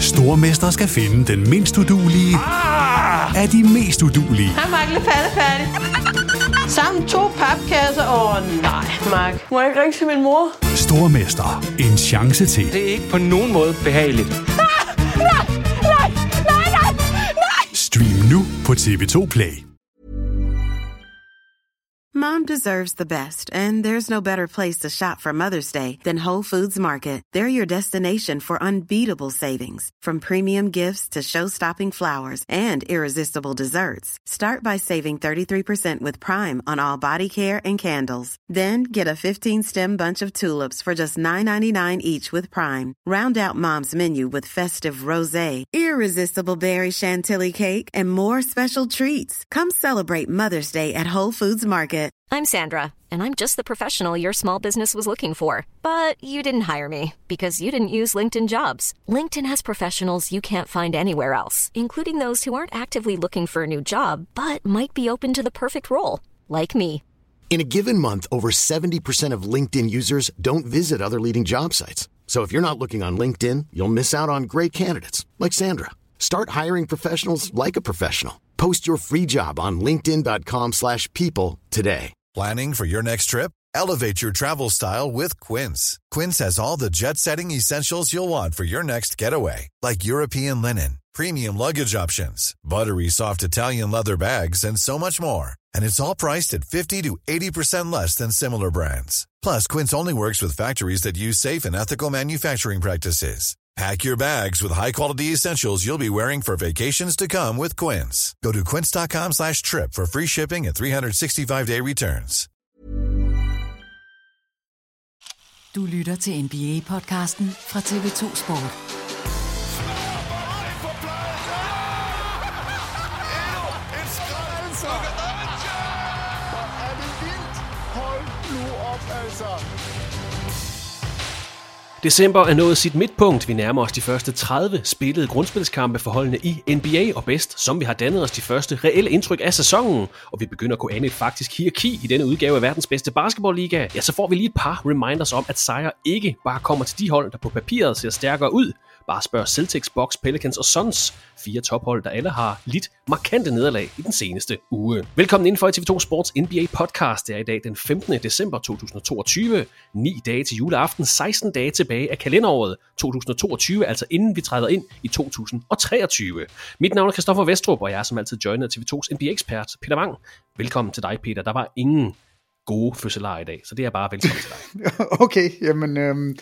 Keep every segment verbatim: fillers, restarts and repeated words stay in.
Stormester skal finde den mindst uduelige ah! af de mest uduelige. Hej, Mark. Lidt færdig. Sammen to papkasser. Åh, oh, nej, Mark. Må jeg ikke ringe til min mor? Stormester. En chance til. Det er ikke på nogen måde behageligt. Ah! Nej, nej, nej, nej, nej! Stream nu på T V to Play. Mom deserves the best, and there's no better place to shop for Mother's Day than Whole Foods Market. They're your destination for unbeatable savings, from premium gifts to show-stopping flowers and irresistible desserts. Start by saving thirty-three percent with Prime on all body care and candles. Then get a fifteen-stem bunch of tulips for just nine ninety-nine each with Prime. Round out Mom's menu with festive rosé, irresistible berry chantilly cake, and more special treats. Come celebrate Mother's Day at Whole Foods Market. I'm Sandra, and I'm just the professional your small business was looking for. But you didn't hire me because you didn't use LinkedIn Jobs. LinkedIn has professionals you can't find anywhere else, including those who aren't actively looking for a new job, but might be open to the perfect role, like me. In a given month, over seventy percent of LinkedIn users don't visit other leading job sites. So if you're not looking on LinkedIn, you'll miss out on great candidates, like Sandra. Start hiring professionals like a professional. Post your free job on linkedin dot com slash people today. Planning for your next trip? Elevate your travel style with Quince. Quince has all the jet-setting essentials you'll want for your next getaway, like European linen, premium luggage options, buttery soft Italian leather bags, and so much more. And it's all priced at fifty to eighty percent less than similar brands. Plus, Quince only works with factories that use safe and ethical manufacturing practices. Pack your bags with high-quality essentials you'll be wearing for vacations to come with Quince. Go to quince dot com slash trip for free shipping and three sixty-five day returns. Du lytter til N B A-podcasten fra T V to Sport. December er nået sit midtpunkt. Vi nærmer os de første tredive spillede grundspilskampe for holdene i N B A, og bedst som vi har dannet os de første reelle indtryk af sæsonen, og vi begynder at kunne ane et faktisk hierarki i denne udgave af verdens bedste basketballliga, ja, så får vi lige et par reminders om, at sejre ikke bare kommer til de hold, der på papiret ser stærkere ud. Bare spørg Celtics, Bucks, Pelicans og Suns. Fire tophold, der alle har lidt markante nederlag i den seneste uge. Velkommen indenfor i T V to Sports N B A podcast. Det er i dag den femtende december to tusind og toogtyve. Ni dage til juleaften, seksten dage tilbage af kalenderåret to tusind og toogtyve, altså inden vi træder ind i to tusind og treogtyve. Mit navn er Christoffer Vestrup, og jeg er som altid joined af T V tos N B A-ekspert Peter Wang. Velkommen til dig, Peter. Der var ingen gode fødselarer i dag, så det er bare velkommen til dig. Okay, jamen... Øhm...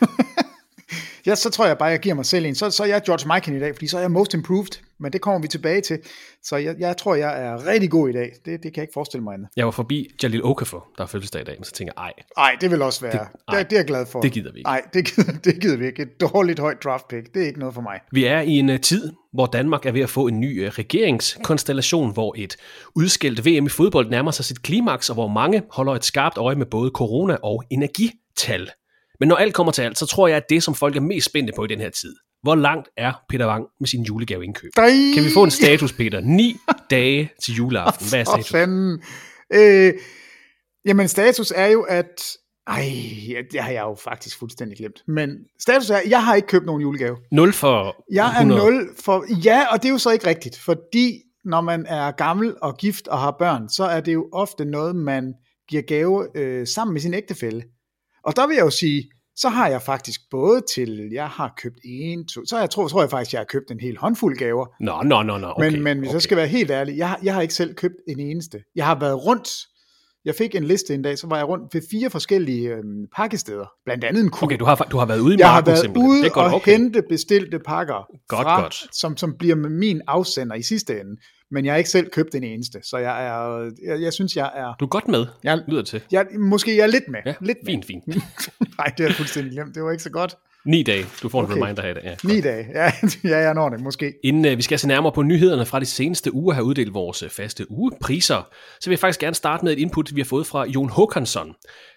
Ja, så tror jeg bare, jeg giver mig selv en. Så, så er jeg George Mikan i dag, fordi så er jeg most improved, men det kommer vi tilbage til. Så jeg, jeg tror, jeg er rigtig god i dag. Det, det kan jeg ikke forestille mig andet. Jeg var forbi Jalil Okafor, der er fødselsdag i dag, men så tænker jeg, ej. Ej, det vil også være. Det, ej, det, det er jeg glad for. Det gider vi ikke. Nej, det gider, det gider vi ikke. Et dårligt højt draft pick, det er ikke noget for mig. Vi er i en uh, tid, hvor Danmark er ved at få en ny uh, regeringskonstellation, hvor et udskældt V M i fodbold nærmer sig sit klimaks, og hvor mange holder et skarpt øje med både corona og energital. Men når alt kommer til alt, så tror jeg, at det, som folk er mest spændte på i den her tid, hvor langt er Peter Wang med sin julegaveindkøb? Kan vi få en status, Peter? Ni dage til juleaften. Hvad er status? Fanden. Øh, jamen, status er jo, at... Ej, det har jeg jo faktisk fuldstændig glemt. Men status er, jeg har ikke købt nogen julegave. Nul for Jeg er hundrede. nul for... Ja, og det er jo så ikke rigtigt, fordi når man er gammel og gift og har børn, så er det jo ofte noget, man giver gave øh, sammen med sin ægtefælle. Og der vil jeg jo sige, så har jeg faktisk både til, jeg har købt en, to, så jeg tror, tror jeg faktisk, jeg har købt en hel håndfuld gaver. Nå, nå, nå, nå. Okay, men, men hvis okay. jeg skal være helt ærlig, jeg, jeg har ikke selv købt en eneste. Jeg har været rundt, jeg fik en liste en dag, så var jeg rundt ved fire forskellige øhm, pakkesteder, blandt andet en kur. Okay, du har, du har været ude i jeg marken simpelthen. Jeg har været ude det godt, og okay. hente bestilte pakker, godt, fra, godt. Som, som bliver med min afsender i sidste ende. Men jeg har ikke selv købt den eneste, så jeg er, jeg, jeg synes, jeg er... Du er godt med, jeg, lyder til. Jeg, måske jeg er lidt med. Ja, lidt fint, fint. Nej, det har jeg fuldstændig glemt. Det var ikke så godt. Ni dage. Du får en okay. reminder her i dag. Ja, Ni dage. Ja, ja, jeg når det måske. Inden uh, vi skal se nærmere på nyhederne fra de seneste uger, har uddelt vores uh, faste ugepriser, så vil jeg faktisk gerne starte med et input, vi har fået fra Jon Håkansson.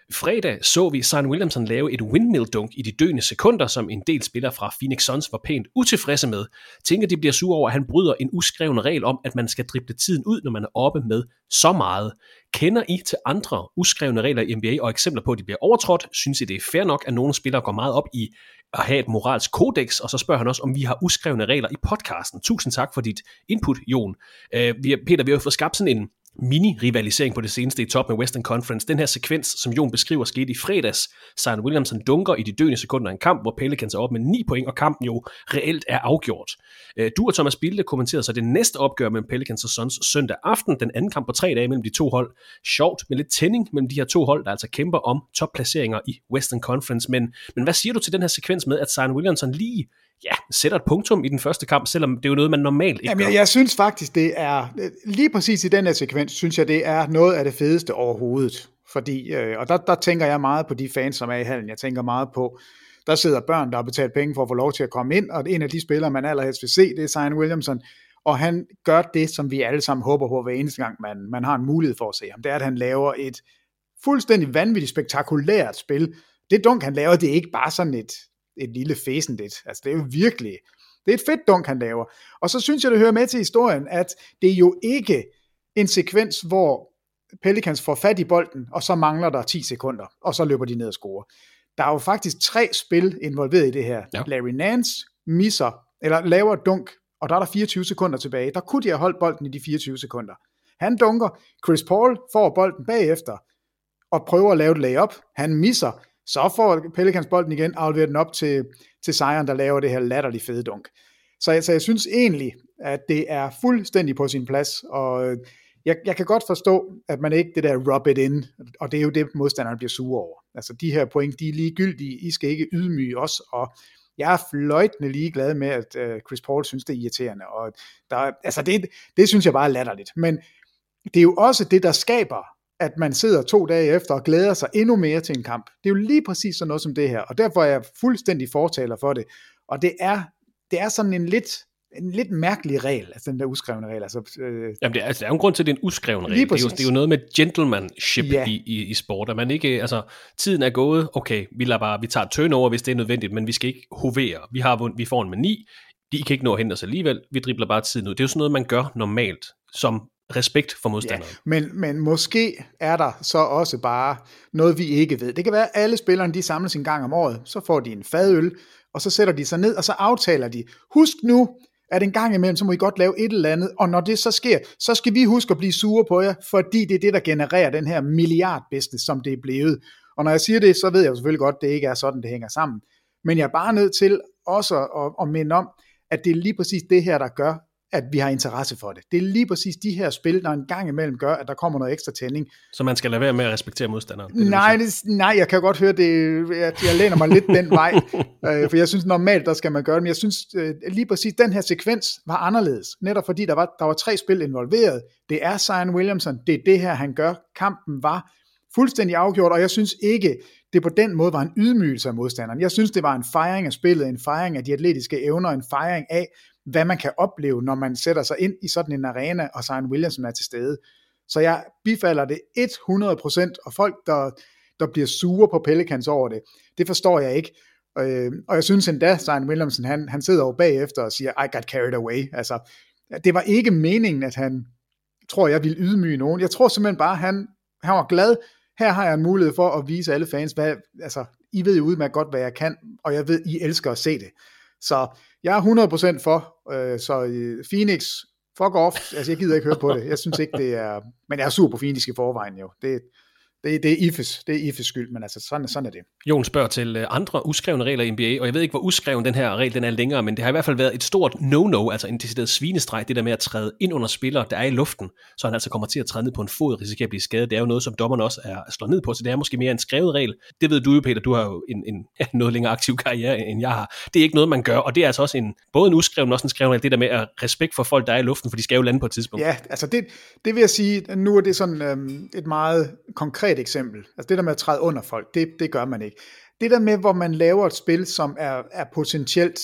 Fredag så vi Zion Williamson lave et windmill dunk i de døende sekunder, som en del spillere fra Phoenix Suns var pænt utilfredse med. Tænker, de bliver sure over, at han bryder en uskreven regel om, at man skal drible tiden ud, når man er oppe med så meget. Kender I til andre uskrevne regler i N B A og eksempler på, at de bliver overtrådt? Synes I, det er fair nok, at nogle spillere går meget op i at have et moralsk kodex? Og så spørger han også, om vi har uskrevne regler i podcasten. Tusind tak for dit input, Jon. Uh, vi, Peter, vi har jo fået skabt sådan en mini-rivalisering på det seneste i top med Western Conference. Den her sekvens, som Jon beskriver, skete i fredags. Zion Williamson dunker i de døende sekunder af en kamp, hvor Pelicans er op med ni point, og kampen jo reelt er afgjort. Du og Thomas Bilde kommenterede så det næste opgør mellem Pelicans og Suns søndag aften, den anden kamp på tre dage mellem de to hold. Sjovt med lidt tænding mellem de her to hold, der altså kæmper om topplaceringer i Western Conference. Men, men hvad siger du til den her sekvens med, at Zion Williamson lige ja, sætter et punktum i den første kamp, selvom det er jo noget, man normalt ikke Jamen, gør? jeg, jeg synes faktisk, det er, lige præcis i den her sekvens, synes jeg, det er noget af det fedeste overhovedet. Fordi, øh, og der, der tænker jeg meget på de fans, som er i hallen. Jeg tænker meget på, der sidder børn, der har betalt penge for at få lov til at komme ind, og en af de spillere, man allerhelst vil se, det er Zion Williamson, og han gør det, som vi alle sammen håber på hver eneste gang, man, man har en mulighed for at se ham. Det er, at han laver et fuldstændig vanvittigt, spektakulært spil. Det dunk, han laver, det er ikke bare sådan et et lille fæsenligt. Altså det er jo virkelig, det er et fedt dunk, han laver. Og så synes jeg, det hører med til historien, at det er jo ikke en sekvens, hvor Pelicans får fat i bolden, og så mangler der ti sekunder, og så løber de ned og scorer. Der er jo faktisk tre spil involveret i det her. Ja. Larry Nance misser, eller laver et dunk, og der er der fireogtyve sekunder tilbage. Der kunne de have holdt bolden i de fireogtyve sekunder. Han dunker, Chris Paul får bolden bagefter, og prøver at lave et layup. Han misser, så får Pelicans bolden igen, og afleverer den op til, til Zion, der laver det her latterligt fede dunk. Så, så jeg synes egentlig, at det er fuldstændig på sin plads, og jeg, jeg kan godt forstå, at man ikke det der rub it in, og det er jo det, modstanderne bliver sure over. Altså de her point, de er ligegyldige, I skal ikke ydmyge os, og jeg er fløjtende ligeglad med, at uh, Chris Paul synes, det er irriterende, og der, altså det, det synes jeg bare er latterligt. Men det er jo også det, der skaber, at man sidder to dage efter og glæder sig endnu mere til en kamp. Det er jo lige præcis sådan noget som det her, og derfor er jeg fuldstændig fortaler for det. Og det er, det er sådan en lidt, en lidt mærkelig regel, altså den der uskrevne regel. Altså, øh... Jamen det er, altså, der er jo en grund til, at det er en uskreven regel. Det er, jo, det er jo noget med gentlemanship ja. i, i, i sport, at man ikke, altså tiden er gået, okay, vi, lader bare, vi tager turnover, hvis det er nødvendigt, men vi skal ikke hovere. Vi, har, vi får en med ni, de kan ikke nå at hente os alligevel, vi dribler bare tiden ud. Det er jo sådan noget, man gør normalt, som respekt for modstanderen. Ja, men, men måske er der så også bare noget, vi ikke ved. Det kan være, at alle spillerne, de samles en gang om året, så får de en fadøl, og så sætter de sig ned, og så aftaler de, husk nu, at en gang imellem, så må I godt lave et eller andet, og når det så sker, så skal vi huske at blive sure på jer, fordi det er det, der genererer den her milliardbusiness, som det er blevet. Og når jeg siger det, så ved jeg jo selvfølgelig godt, at det ikke er sådan, det hænger sammen. Men jeg er bare nødt til også at, at minde om, at det er lige præcis det her, der gør, at vi har interesse for det. Det er lige præcis de her spil, der en gang imellem gør, at der kommer noget ekstra tænding. Så man skal lade være med at respektere modstanderen? Det nej, det, nej, jeg kan godt høre det. Jeg, jeg læner mig lidt den vej, øh, for jeg synes normalt, der skal man gøre det, men jeg synes øh, lige præcis, den her sekvens var anderledes, netop fordi der var, der var tre spil involveret. Det er Zion Williamson, det er det her, han gør. Kampen var fuldstændig afgjort, og jeg synes ikke, det på den måde var en ydmygelse af modstanderen. Jeg synes, det var en fejring af spillet, en fejring af de atletiske evner, en fejring af, hvad man kan opleve, når man sætter sig ind i sådan en arena, og Zion Williamson er til stede. Så jeg bifalder det hundrede procent, og folk, der, der bliver sure på Pelicans over det, det forstår jeg ikke. Øh, og jeg synes endda, Zion Williamson, han, han sidder jo bagefter og siger, I got carried away. Altså, det var ikke meningen, at han, tror jeg, ville ydmyge nogen. Jeg tror simpelthen bare, han, han var glad. Her har jeg en mulighed for at vise alle fans, hvad, altså, I ved jo udmærket godt, hvad jeg kan, og jeg ved, I elsker at se det. Så jeg er hundrede procent for, øh, så øh, Phoenix, fuck off, altså jeg gider ikke høre på det, jeg synes ikke det er, men jeg er sur på Phoenix i forvejen jo, det, det, det er I F E's, det er I F E's skyld, men altså sådan, sådan er det. Jon spørger til andre uskrevne regler i N B A, og jeg ved ikke, hvor uskreven den her regel den er længere, men det har i hvert fald været et stort no-no, altså en decideret svinestreg, det der med at træde ind under spillere, der er i luften, så han altså kommer til at træde ned på en fod, risikerer at blive skadet. Det er jo noget, som dommerne også er slået ned på, så det er måske mere en skrevet regel. Det ved du jo, Peter, du har jo en, en ja, noget længere aktiv karriere, end jeg har. Det er ikke noget, man gør, og det er altså også en, både en uskreven og også en skreven regel, det der med at respekt for folk, der er i luften, for de skal jo lande på et tidspunkt. Ja, altså det, det vil jeg sige, nu er det sådan øhm, et meget konkret eksempel. Altså det der med at træde under folk, det, det gør man ikke. Det der med, hvor man laver et spil, som er, er potentielt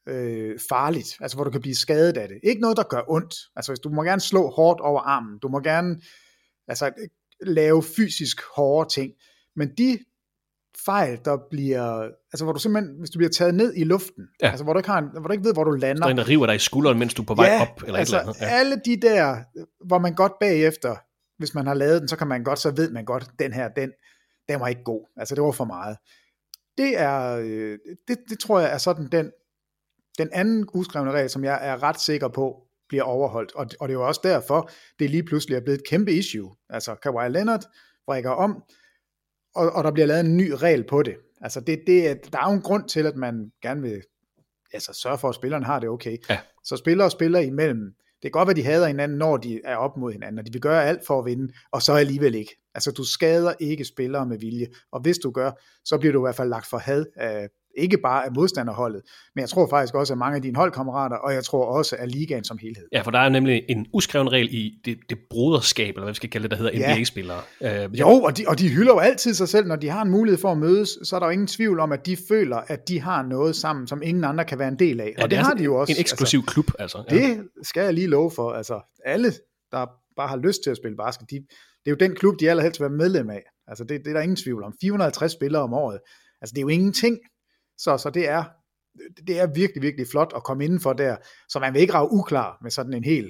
øh, farligt, altså hvor du kan blive skadet af det. Ikke noget, der gør ondt. Altså hvis du må gerne slå hårdt over armen, du må gerne altså, lave fysisk hårde ting, Men de fejl, der bliver, altså hvor du simpelthen, hvis du bliver taget ned i luften, ja. altså hvor du ikke har en, hvor du ikke ved, hvor du lander. Så der river dig i skulderen, mens du er på vej ja, op, eller altså et eller andet. Ja. alle de der, hvor man godt bagefter, hvis man har lavet den, så kan man godt, så ved man godt, den her, den, den var ikke god. Altså det var for meget. Det er, det, det tror jeg er sådan den, den anden uskrevne regel, som jeg er ret sikker på, bliver overholdt. Og, og det er jo også derfor, det lige pludselig er blevet et kæmpe issue. Altså Kawhi Leonard brækker om, og, og der bliver lavet en ny regel på det. Altså det, det, der er jo en grund til, at man gerne vil altså sørge for, at spillerne har det okay. Ja. Så spillere og spillere imellem, det kan godt være, de hader hinanden, når de er op mod hinanden, og de vil gøre alt for at vinde, og så alligevel ikke. Altså du skader ikke spillere med vilje, og hvis du gør, så bliver du i hvert fald lagt for had af, ikke bare af modstanderholdet, men jeg tror faktisk også af mange af dine holdkammerater, og jeg tror også af ligaen som helhed. Ja, for der er nemlig en uskreven regel i det, det broderskab, eller hvad vi skal kalde det, der hedder ja. N B A-spillere. Uh, jo, og de, og de hylder jo altid sig selv, når de har en mulighed for at mødes, så er der jo ingen tvivl om, at de føler, at de har noget sammen, som ingen andre kan være en del af. Ja, og det, det har de jo også. En eksklusiv altså, klub, altså. Ja. Det skal jeg lige love for. Altså, alle, der bare har lyst til at spille basket, de, det er jo den klub, de allerhelst vil være medlem af. Altså, det, det er der ingen tvivl om. fire hundrede og halvtreds spillere om året. Altså, det er jo ingenting. Så, så det, er, det er virkelig, virkelig flot at komme indenfor der, så man vil ikke rage uklar med sådan en hel,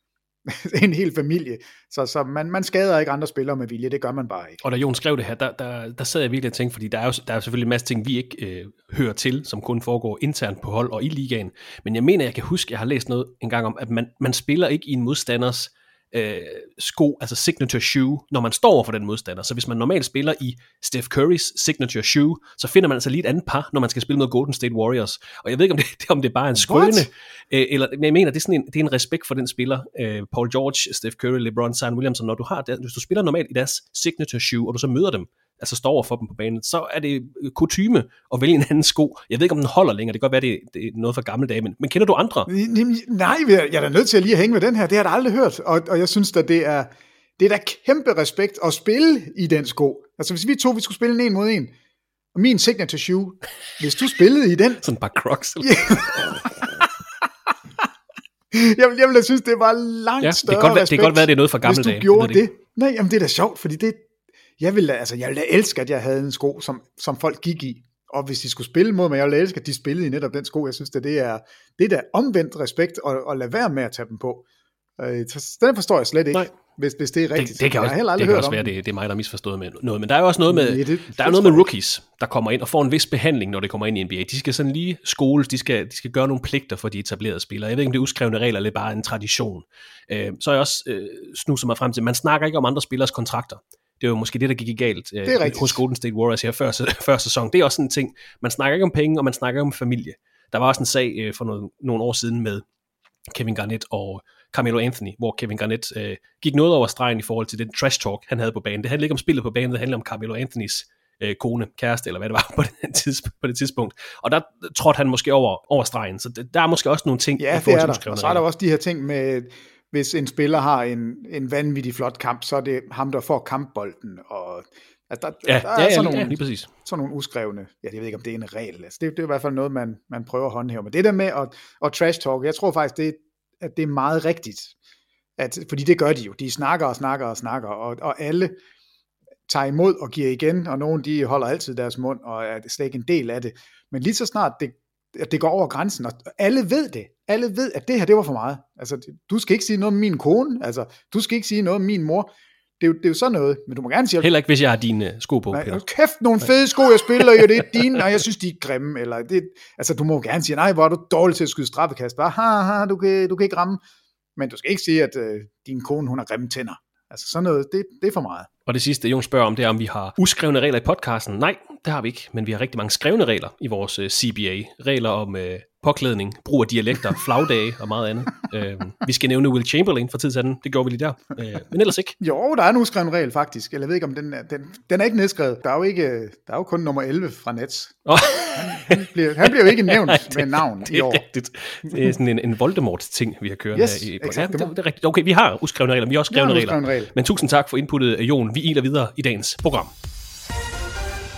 en hel familie. Så, så man, man skader ikke andre spillere med vilje, det gør man bare ikke. Og da Jon skrev det her, der, der, der sad jeg virkelig og tænkte, fordi der er jo, der er jo selvfølgelig en masse ting, vi ikke øh, hører til, som kun foregår internt på hold og i ligaen. Men jeg mener, jeg kan huske, jeg har læst noget engang om, at man, man spiller ikke i en modstanders øh, sko, altså signature shoe, når man står over for den modstander. Så hvis man normalt spiller i Steph Currys signature shoe, så finder man altså lige et andet par, når man skal spille mod Golden State Warriors. Og jeg ved ikke, om det, om det bare er en skrøne, øh, eller men jeg mener, det er sådan en, det er en respekt for den spiller, øh, Paul George, Steph Curry, LeBron, Zion Williamson, når du har det, hvis du spiller normalt i deres signature shoe, og du så møder dem, altså står over for dem på banen, så er det kutyme at vælge en anden sko. Jeg ved ikke, om den holder længere. Det kan godt være, det, det er noget for gamle dage, men, men kender du andre? Nej, jeg er da nødt til at lige at hænge med den her. Det har jeg da aldrig hørt, og, og jeg synes at det er, det er da kæmpe respekt at spille i den sko. Altså hvis vi to, vi skulle spille en en mod en, og min signature shoe, hvis du spillede i den... Sådan bare Crocs. Yeah. jeg, vil, jeg ville synes, det var langt ja, større det kan godt, respekt, det kan godt være, det er noget for gamle dage. Hvis du dage, gjorde det. det. Nej, jamen det er da sjovt, fordi det... Jeg ville, altså, jeg ville elske, at jeg havde en sko, som, som folk gik i. Og hvis de skulle spille mod mig, jeg ville elske, at de spillede i netop den sko. Jeg synes, at det er det der omvendt respekt, og, og lade være med at tage dem på. Øh, så den forstår jeg slet ikke, hvis, hvis det er rigtigt. Det, det kan jeg også, heller aldrig det kan hørt også være, det, det er mig, der er misforstået med noget. Men der er jo også noget med, ja, det, der er noget med rookies, der kommer ind og får en vis behandling, når det kommer ind i N B A. De skal sådan lige skoles, de skal, de skal gøre nogle pligter for de etablerede spillere. Jeg ved ikke, om det er uskrevne regler, eller bare en tradition. Øh, så er jeg også øh, snuset mig frem til, man snakker ikke om andre spillers kontrakter. Det var måske det, der gik i galt øh, hos Golden State Warriors her før, før sæson. Det er også sådan en ting. Man snakker ikke om penge, og man snakker ikke om familie. Der var også en sag øh, for nogle, nogle år siden med Kevin Garnett og Carmelo Anthony, hvor Kevin Garnett øh, gik noget over stregen i forhold til den trash talk, han havde på banen. Det handlede ikke om spillet på banen, det handlede om Carmelo Anthonys øh, kone, kæreste, eller hvad det var på det, tids, på det tidspunkt. Og der trådte han måske over, over stregen. Så det, der er måske også nogle ting. Ja, det er der. Og så er der også de her ting med... Hvis en spiller har en, en vanvittig flot kamp, så er det ham, der får kampbolden. Og, altså der, ja, der er ja, sådan, ja, nogle, ja, lige præcis. sådan nogle uskrevne, ja, jeg ved ikke, om det er en regel. Altså, det, det er i hvert fald noget, man, man prøver at håndhæve. Men det der med at, at trash talk, jeg tror faktisk, det, at det er meget rigtigt. At, fordi det gør de jo. De snakker og snakker og snakker, og, og alle tager imod og giver igen, og nogen de holder altid deres mund, og er slet ikke en del af det. Men lige så snart det at det går over grænsen, og alle ved det. Alle ved, at det her, det var for meget. Altså, du skal ikke sige noget om min kone, altså, du skal ikke sige noget om min mor. Det er jo, det er jo sådan noget, men du må gerne sige... Heller ikke, hvis jeg har dine sko på, nej, Peter. Kæft, nogle fede sko, jeg spiller jo, det er dine, og jeg synes, de er grimme, eller det, altså, du må gerne sige, nej, hvor er du dårlig til at skyde straffekast, bare, ha, ha, du kan, du kan ikke ramme, men du skal ikke sige, at øh, din kone, hun har grimme tænder. Altså, sådan noget, det, det er for meget. Og det sidste, Jon spørger om, det er, om vi har uskrevne regler i podcasten. Nej, det har vi ikke, men vi har rigtig mange skrevne regler i vores uh, C B A. Regler om uh, påklædning, brug af dialekter, flagdage og meget andet. uh, vi skal nævne Will Chamberlain for tid til anden. Det gjorde vi lige der, uh, men ellers ikke. Jo, der er en uskreven regel faktisk. Jeg ved ikke, om den er, den, den er ikke nedskrevet. Der er jo, ikke, der er jo kun nummer elleve fra Nets. Oh. Han, han, bliver, han bliver jo ikke nævnt det, med navn det i år. Rigtigt. Det er sådan en, en Voldemort-ting, vi har kørt yes, her i. Exakt, ja, det, det er rigtigt. Okay, vi har uskrevne regler, vi har også skrevne regler. Regel. Men tusind tak for inputtet, Jon. Vi iler videre i dagens program.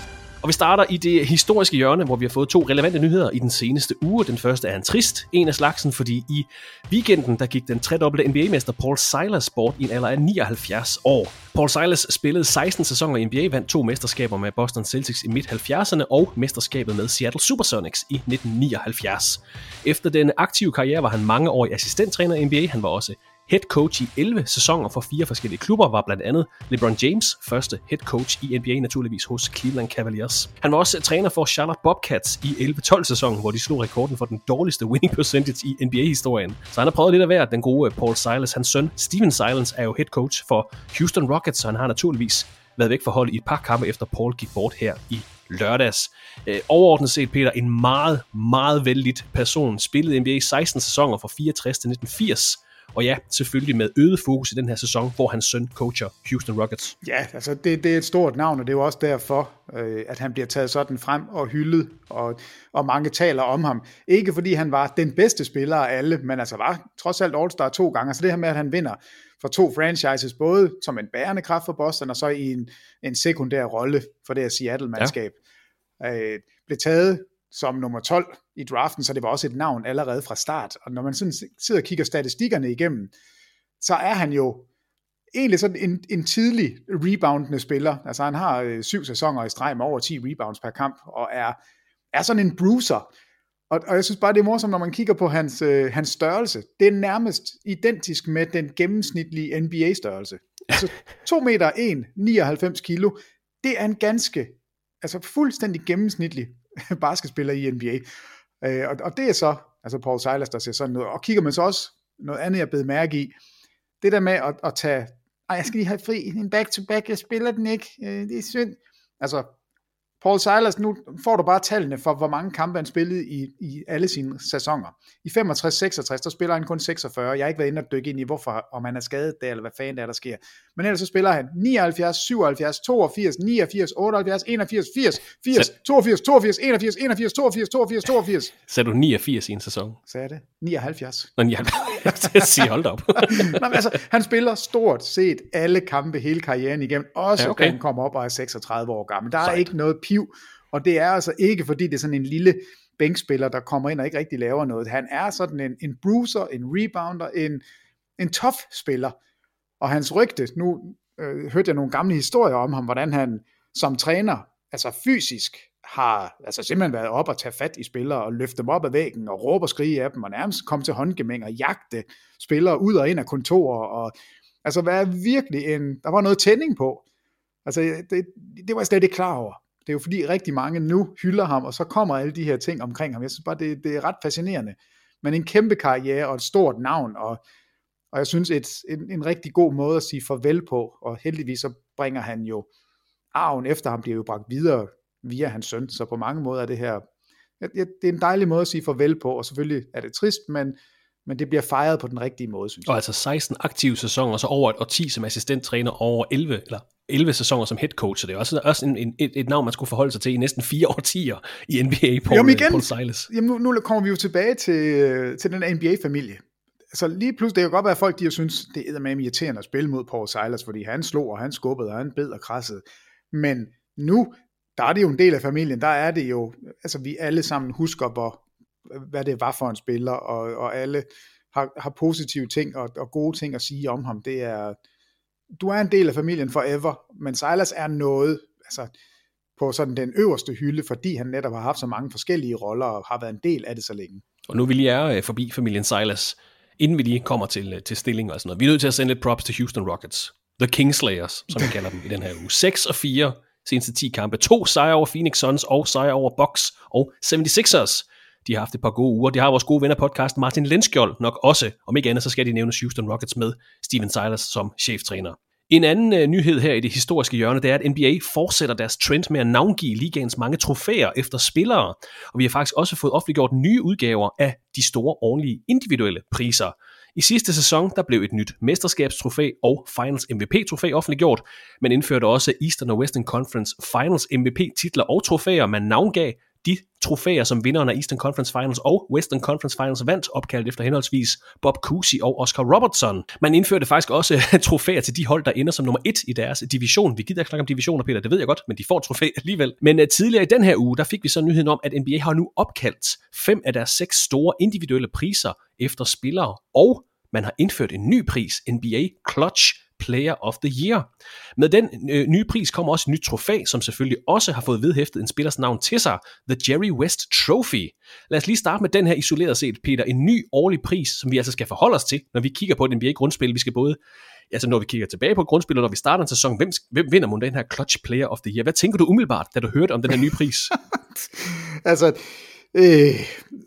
Og vi starter i det historiske hjørne, hvor vi har fået to relevante nyheder i den seneste uge. Den første er en trist en af slagsen, fordi i weekenden der gik den tredobbelte N B A-mester Paul Silas bort i en alder af nioghalvfjerds år. Paul Silas spillede seksten sæsoner i N B A, vandt to mesterskaber med Boston Celtics i midt halvfjerdserne og mesterskabet med Seattle Supersonics i nitten nioghalvfjerds. Efter den aktive karriere var han mangeårig assistenttræner i N B A. Han var også head coach i elleve sæsoner for fire forskellige klubber, var blandt andet LeBron James første head coach i N B A, naturligvis hos Cleveland Cavaliers. Han var også træner for Charlotte Bobcats i elleve tolv sæsonen, hvor de slog rekorden for den dårligste winning percentage i N B A-historien. Så han har prøvet lidt af hvert. Den gode Paul Silas, hans søn Steven Silas, er jo head coach for Houston Rockets, så han har naturligvis været væk fra holdet i et par kampe efter Paul gik bort her i lørdags. Øh, overordnet set, Peter, en meget, meget vældigt person. Spillede i N B A seksten sæsoner fra fireogtres til nitten firs. Og ja, selvfølgelig med øget fokus i den her sæson, hvor hans søn coacher Houston Rockets. Ja, altså det, det er et stort navn, og det er jo også derfor, øh, at han bliver taget sådan frem og hyldet, og, og mange taler om ham. Ikke fordi han var den bedste spiller af alle, men altså var trods alt All-Star to gange. Altså det her med, at han vinder for to franchises, både som en bærende kraft for Boston, og så i en, en sekundær rolle for det her Seattle-mandskab. Ja. Øh, blev taget som nummer tolv i draften, så det var også et navn allerede fra start. Og når man sådan sidder og kigger statistikkerne igennem, så er han jo egentlig sådan en, en tidlig reboundende spiller. Altså han har øh, syv sæsoner i streg med over ti rebounds per kamp, og er, er sådan en bruiser. Og, og jeg synes bare, det er morsomt, når man kigger på hans, øh, hans størrelse. Det er nærmest identisk med den gennemsnitlige N B A-størrelse. Altså to meter en, nioghalvfems kilo, det er en ganske, altså fuldstændig gennemsnitlig basketspiller i N B A. Øh, og, og det er så, altså Paul Silas, der ser sådan noget. Og kigger man så også noget andet, jeg bed mærke i, det der med at, at tage, ej, jeg skal lige have fri, en back-to-back, jeg spiller den ikke, øh, det er synd. Altså, Paul Silas, nu får du bare tallene for, hvor mange kampe han spillede i, i alle sine sæsoner. I femogtres seksogtres, der spiller han kun seksogfyrre. Jeg har ikke været inde og dykke ind i, hvorfor, om han er skadet der, eller hvad fanden der, er, der sker. Men ellers så spiller han nioghalvfjerds, syvoghalvfjerds, toogfirs, niogfirs, otteoghalvfjerds, enogfirs, firs, firs, toogfirs, toogfirs, enogfirs, enogfirs, toogfirs, toogfirs, toogfirs. Sagde du niogfirs i en sæson? Sagde det? nioghalvfjerds. Nå, nioghalvfjerds. Jeg siger, hold da op. Nå, men altså, han spiller stort set alle kampe hele karrieren igennem, også ja, okay. Da han kommer op og er seksogtredive år gammel. Der er Sejt. Ikke noget piv, og det er altså ikke, fordi det er sådan en lille bænkspiller, der kommer ind og ikke rigtig laver noget. Han er sådan en, en bruiser, en rebounder, en, en tough spiller. Og hans rygte, nu øh, hørte jeg nogle gamle historier om ham, hvordan han som træner, altså fysisk, har altså simpelthen været op og tage fat i spillere og løfte dem op ad væggen og råbe og skrige af dem og nærmest komme til håndgemæng og jagte spillere ud og ind af kontorer og altså være virkelig en, der var noget tænding på. Altså det, det var jeg slet ikke klar over. Det er jo fordi rigtig mange nu hylder ham, og så kommer alle de her ting omkring ham. Jeg synes bare, det, det er ret fascinerende. Men en kæmpe karriere og et stort navn, og, og jeg synes et, en, en rigtig god måde at sige farvel på, og heldigvis så bringer han jo arven efter ham, bliver jo bragt videre via hans søn, så på mange måder er det her, det er en dejlig måde at sige farvel på, og selvfølgelig er det trist, men, men det bliver fejret på den rigtige måde, synes jeg. Og altså seksten aktive sæsoner, så over et årti som assistenttræner, over elleve, eller elleve sæsoner som head coach, så det er også, også en, en, et, et navn, man skulle forholde sig til i næsten fire årtier i N B A, Paul, jamen igen, Paul Silas. Jamen nu, nu kommer vi jo tilbage til, til den N B A-familie. Så lige pludselig, det kan godt være, at folk de synes, det er eddermame irriterende at spille mod Paul Silas, fordi han slog, og han skubbede, og han bed og krassede. Men nu, der er det jo en del af familien, der er det jo, altså vi alle sammen husker, hvor, hvad det var for en spiller, og, og alle har, har positive ting og, og gode ting at sige om ham. Det er, du er en del af familien forever, men Silas er noget, altså på sådan den øverste hylde, fordi han netop har haft så mange forskellige roller, og har været en del af det så længe. Og nu vil lige er forbi familien Silas, inden vi lige kommer til, til stilling og sådan noget. Vi er nødt til at sende lidt props til Houston Rockets. The Kingslayers, som vi kalder dem i den her uge. seks og fire seneste ti kampe. To sejre over Phoenix Suns og sejre over Bucks og seventy-sixers. De har haft et par gode uger. Det har vores gode venner podcast Martin Lindskjold nok også. Om ikke andet, så skal de nævne Houston Rockets med Steven Silas som cheftræner. En anden uh, nyhed her i det historiske hjørne, det er, at N B A fortsætter deres trend med at navngive ligaens mange trofæer efter spillere. Og vi har faktisk også fået offentliggjort nye udgaver af de store årlige individuelle priser. I sidste sæson, der blev et nyt mesterskabstrofæ og Finals M V P-trofæ offentliggjort, men indførte også Eastern og Western Conference Finals M V P-titler og trofæer, man navngav de trofæer, som vinderen af Eastern Conference Finals og Western Conference Finals vandt, opkaldt efter henholdsvis Bob Cousy og Oscar Robertson. Man indførte faktisk også trofæer til de hold, der ender som nummer et i deres division. Vi gider ikke snakke om divisioner, Peter, det ved jeg godt, men de får trofæ alligevel. Men uh, tidligere i den her uge, der fik vi så nyheden om, at N B A har nu opkaldt fem af deres seks store individuelle priser efter spillere, og man har indført en ny pris, N B A Clutch Player of the Year. Med den øh, nye pris kommer også et nyt trofæ, som selvfølgelig også har fået vedhæftet en spillers navn til sig, The Jerry West Trophy. Lad os lige starte med den her isoleret set, Peter. En ny årlig pris, som vi altså skal forholde os til, når vi kigger på et N B A-grundspil. Vi skal både, altså når vi kigger tilbage på et grundspil, og når vi starter en sæson, hvem, hvem vinder mod den her Clutch Player of the Year? Hvad tænker du umiddelbart, da du hørte om den her nye pris? altså, øh,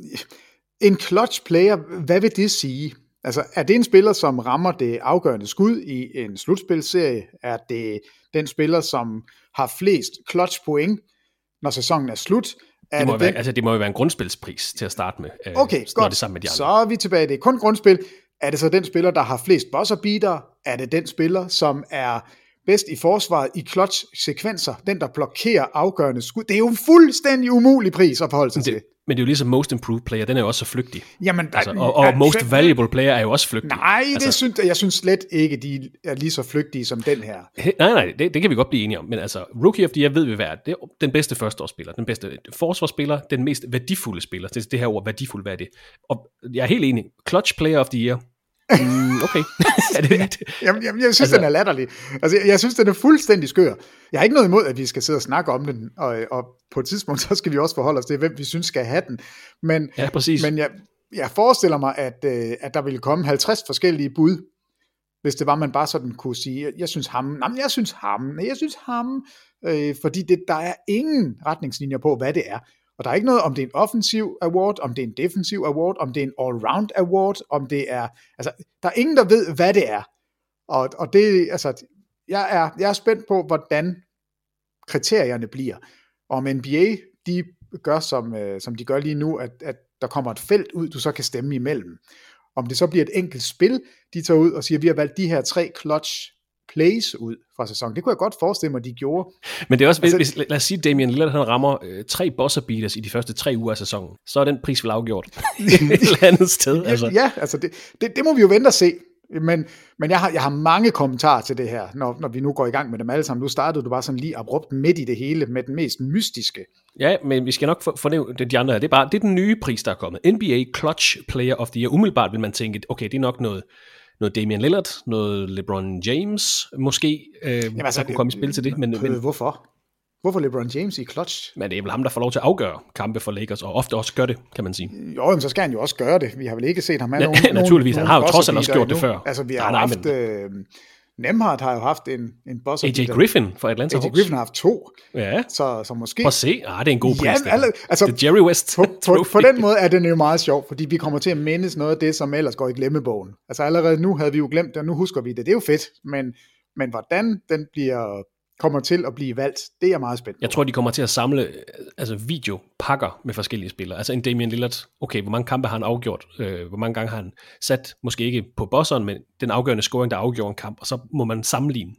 en Clutch Player, hvad vil det sige? Altså, er det en spiller, som rammer det afgørende skud i en slutspilserie? Er det den spiller, som har flest clutch point, når sæsonen er slut? Er det, må det, være, den... altså, det må jo være en grundspilspris til at starte med. Øh, okay, godt. Det sammen med de andre. Så er vi tilbage. Det er kun grundspil. Er det så den spiller, der har flest buzzer-beater? Er det den spiller, som er bedst i forsvaret i clutch-sekvenser? Den, der blokerer afgørende skud? Det er jo en fuldstændig umulig pris at forholde sig det, til. Men det er jo ligesom Most Improved Player, den er jo også så flygtig. Jamen, altså, og og er, Most Valuable Player er jo også flygtig. Nej, det altså, synes, jeg synes slet ikke, de er lige så flygtige som den her. He, nej, nej, det, det kan vi godt blive enige om. Men altså, Rookie of the Year ved vi hvad er. Det er den bedste førsteårsspiller, den bedste forsvarsspiller, den mest værdifulde spiller. Det, det her ord, værdifuld, hvad er det? Og jeg er helt enig. Clutch Player of the Year. Mm, okay. er det, er det? Jamen, jamen, jeg synes, altså, den er latterlig. Altså, jeg, jeg synes, den er fuldstændig skør. Jeg har ikke noget imod, at vi skal sidde og snakke om den, og, og på et tidspunkt, så skal vi også forholde os til, hvem vi synes skal have den. Men, ja, præcis. Men jeg, jeg forestiller mig, at, at der ville komme halvtreds forskellige bud, hvis det var, man bare sådan kunne sige, jeg synes ham, jamen, jeg synes ham, jeg synes ham, øh, fordi det, der er ingen retningslinjer på, hvad det er. Og der er ikke noget, om det er en offensiv award, om det er en defensiv award, om det er en all-round award, om det er, altså, der er ingen, der ved, hvad det er. Og, og det, altså, jeg er, jeg er spændt på, hvordan kriterierne bliver. Om N B A, de gør, som, øh, som de gør lige nu, at, at der kommer et felt ud, du så kan stemme imellem. Om det så bliver et enkelt spil, de tager ud og siger, vi har valgt de her tre clutch plays ud fra sæsonen. Det kunne jeg godt forestille mig, de gjorde. Men det er også, altså, hvis, lad os sige, Damian Lillard, han rammer øh, tre buzzer beaters i de første tre uger af sæsonen, så er den pris vel afgjort et eller andet sted. Altså. Ja, altså det, det, det må vi jo vente og se. Men, men jeg, har, jeg har mange kommentarer til det her, når, når vi nu går i gang med dem alle sammen. Nu startede du bare sådan lige abrupt midt i det hele med den mest mystiske. Ja, men vi skal nok fornævne det, de andre her. Det er bare det er den nye pris, der er kommet. N B A Clutch Player of the Year. Umiddelbart vil man tænke, okay, det er nok noget noget Damian Lillard, noget LeBron James, måske, øh, Jamen, altså, der kunne komme i spil til det. Men, men, hvorfor? Hvorfor LeBron James i clutch? Men det er vel ham, der får lov til at afgøre kampe for Lakers, og ofte også gør det, kan man sige. Jo, men så skal han jo også gøre det. Vi har vel ikke set ham med ja, nogen... naturligvis, nogen, han har jo trods alt også gjort det før. Altså, vi har nej, haft... Men... Øh, Nemhard har jo haft en, en buzzer. A J Griffin fra Atlanta Hawks. A J Griffin har haft to. Ja. Så, så måske... Prøv at se. Ah, det er en god pris. Ja, alle, altså, The Jerry West på, på, på den måde er det jo meget sjovt, fordi vi kommer til at mindes noget af det, som ellers går i glemmebogen. Altså allerede nu havde vi jo glemt det, og nu husker vi det. Det er jo fedt, men, men hvordan den bliver... kommer til at blive valgt, det er jeg meget spændt på. Jeg tror, de kommer til at samle altså videopakker med forskellige spillere. Altså en Damian Lillard, okay, hvor mange kampe har han afgjort? Øh, hvor mange gange har han sat, måske ikke på buzzeren, men den afgørende scoring, der afgjorde en kamp, og så må man sammenligne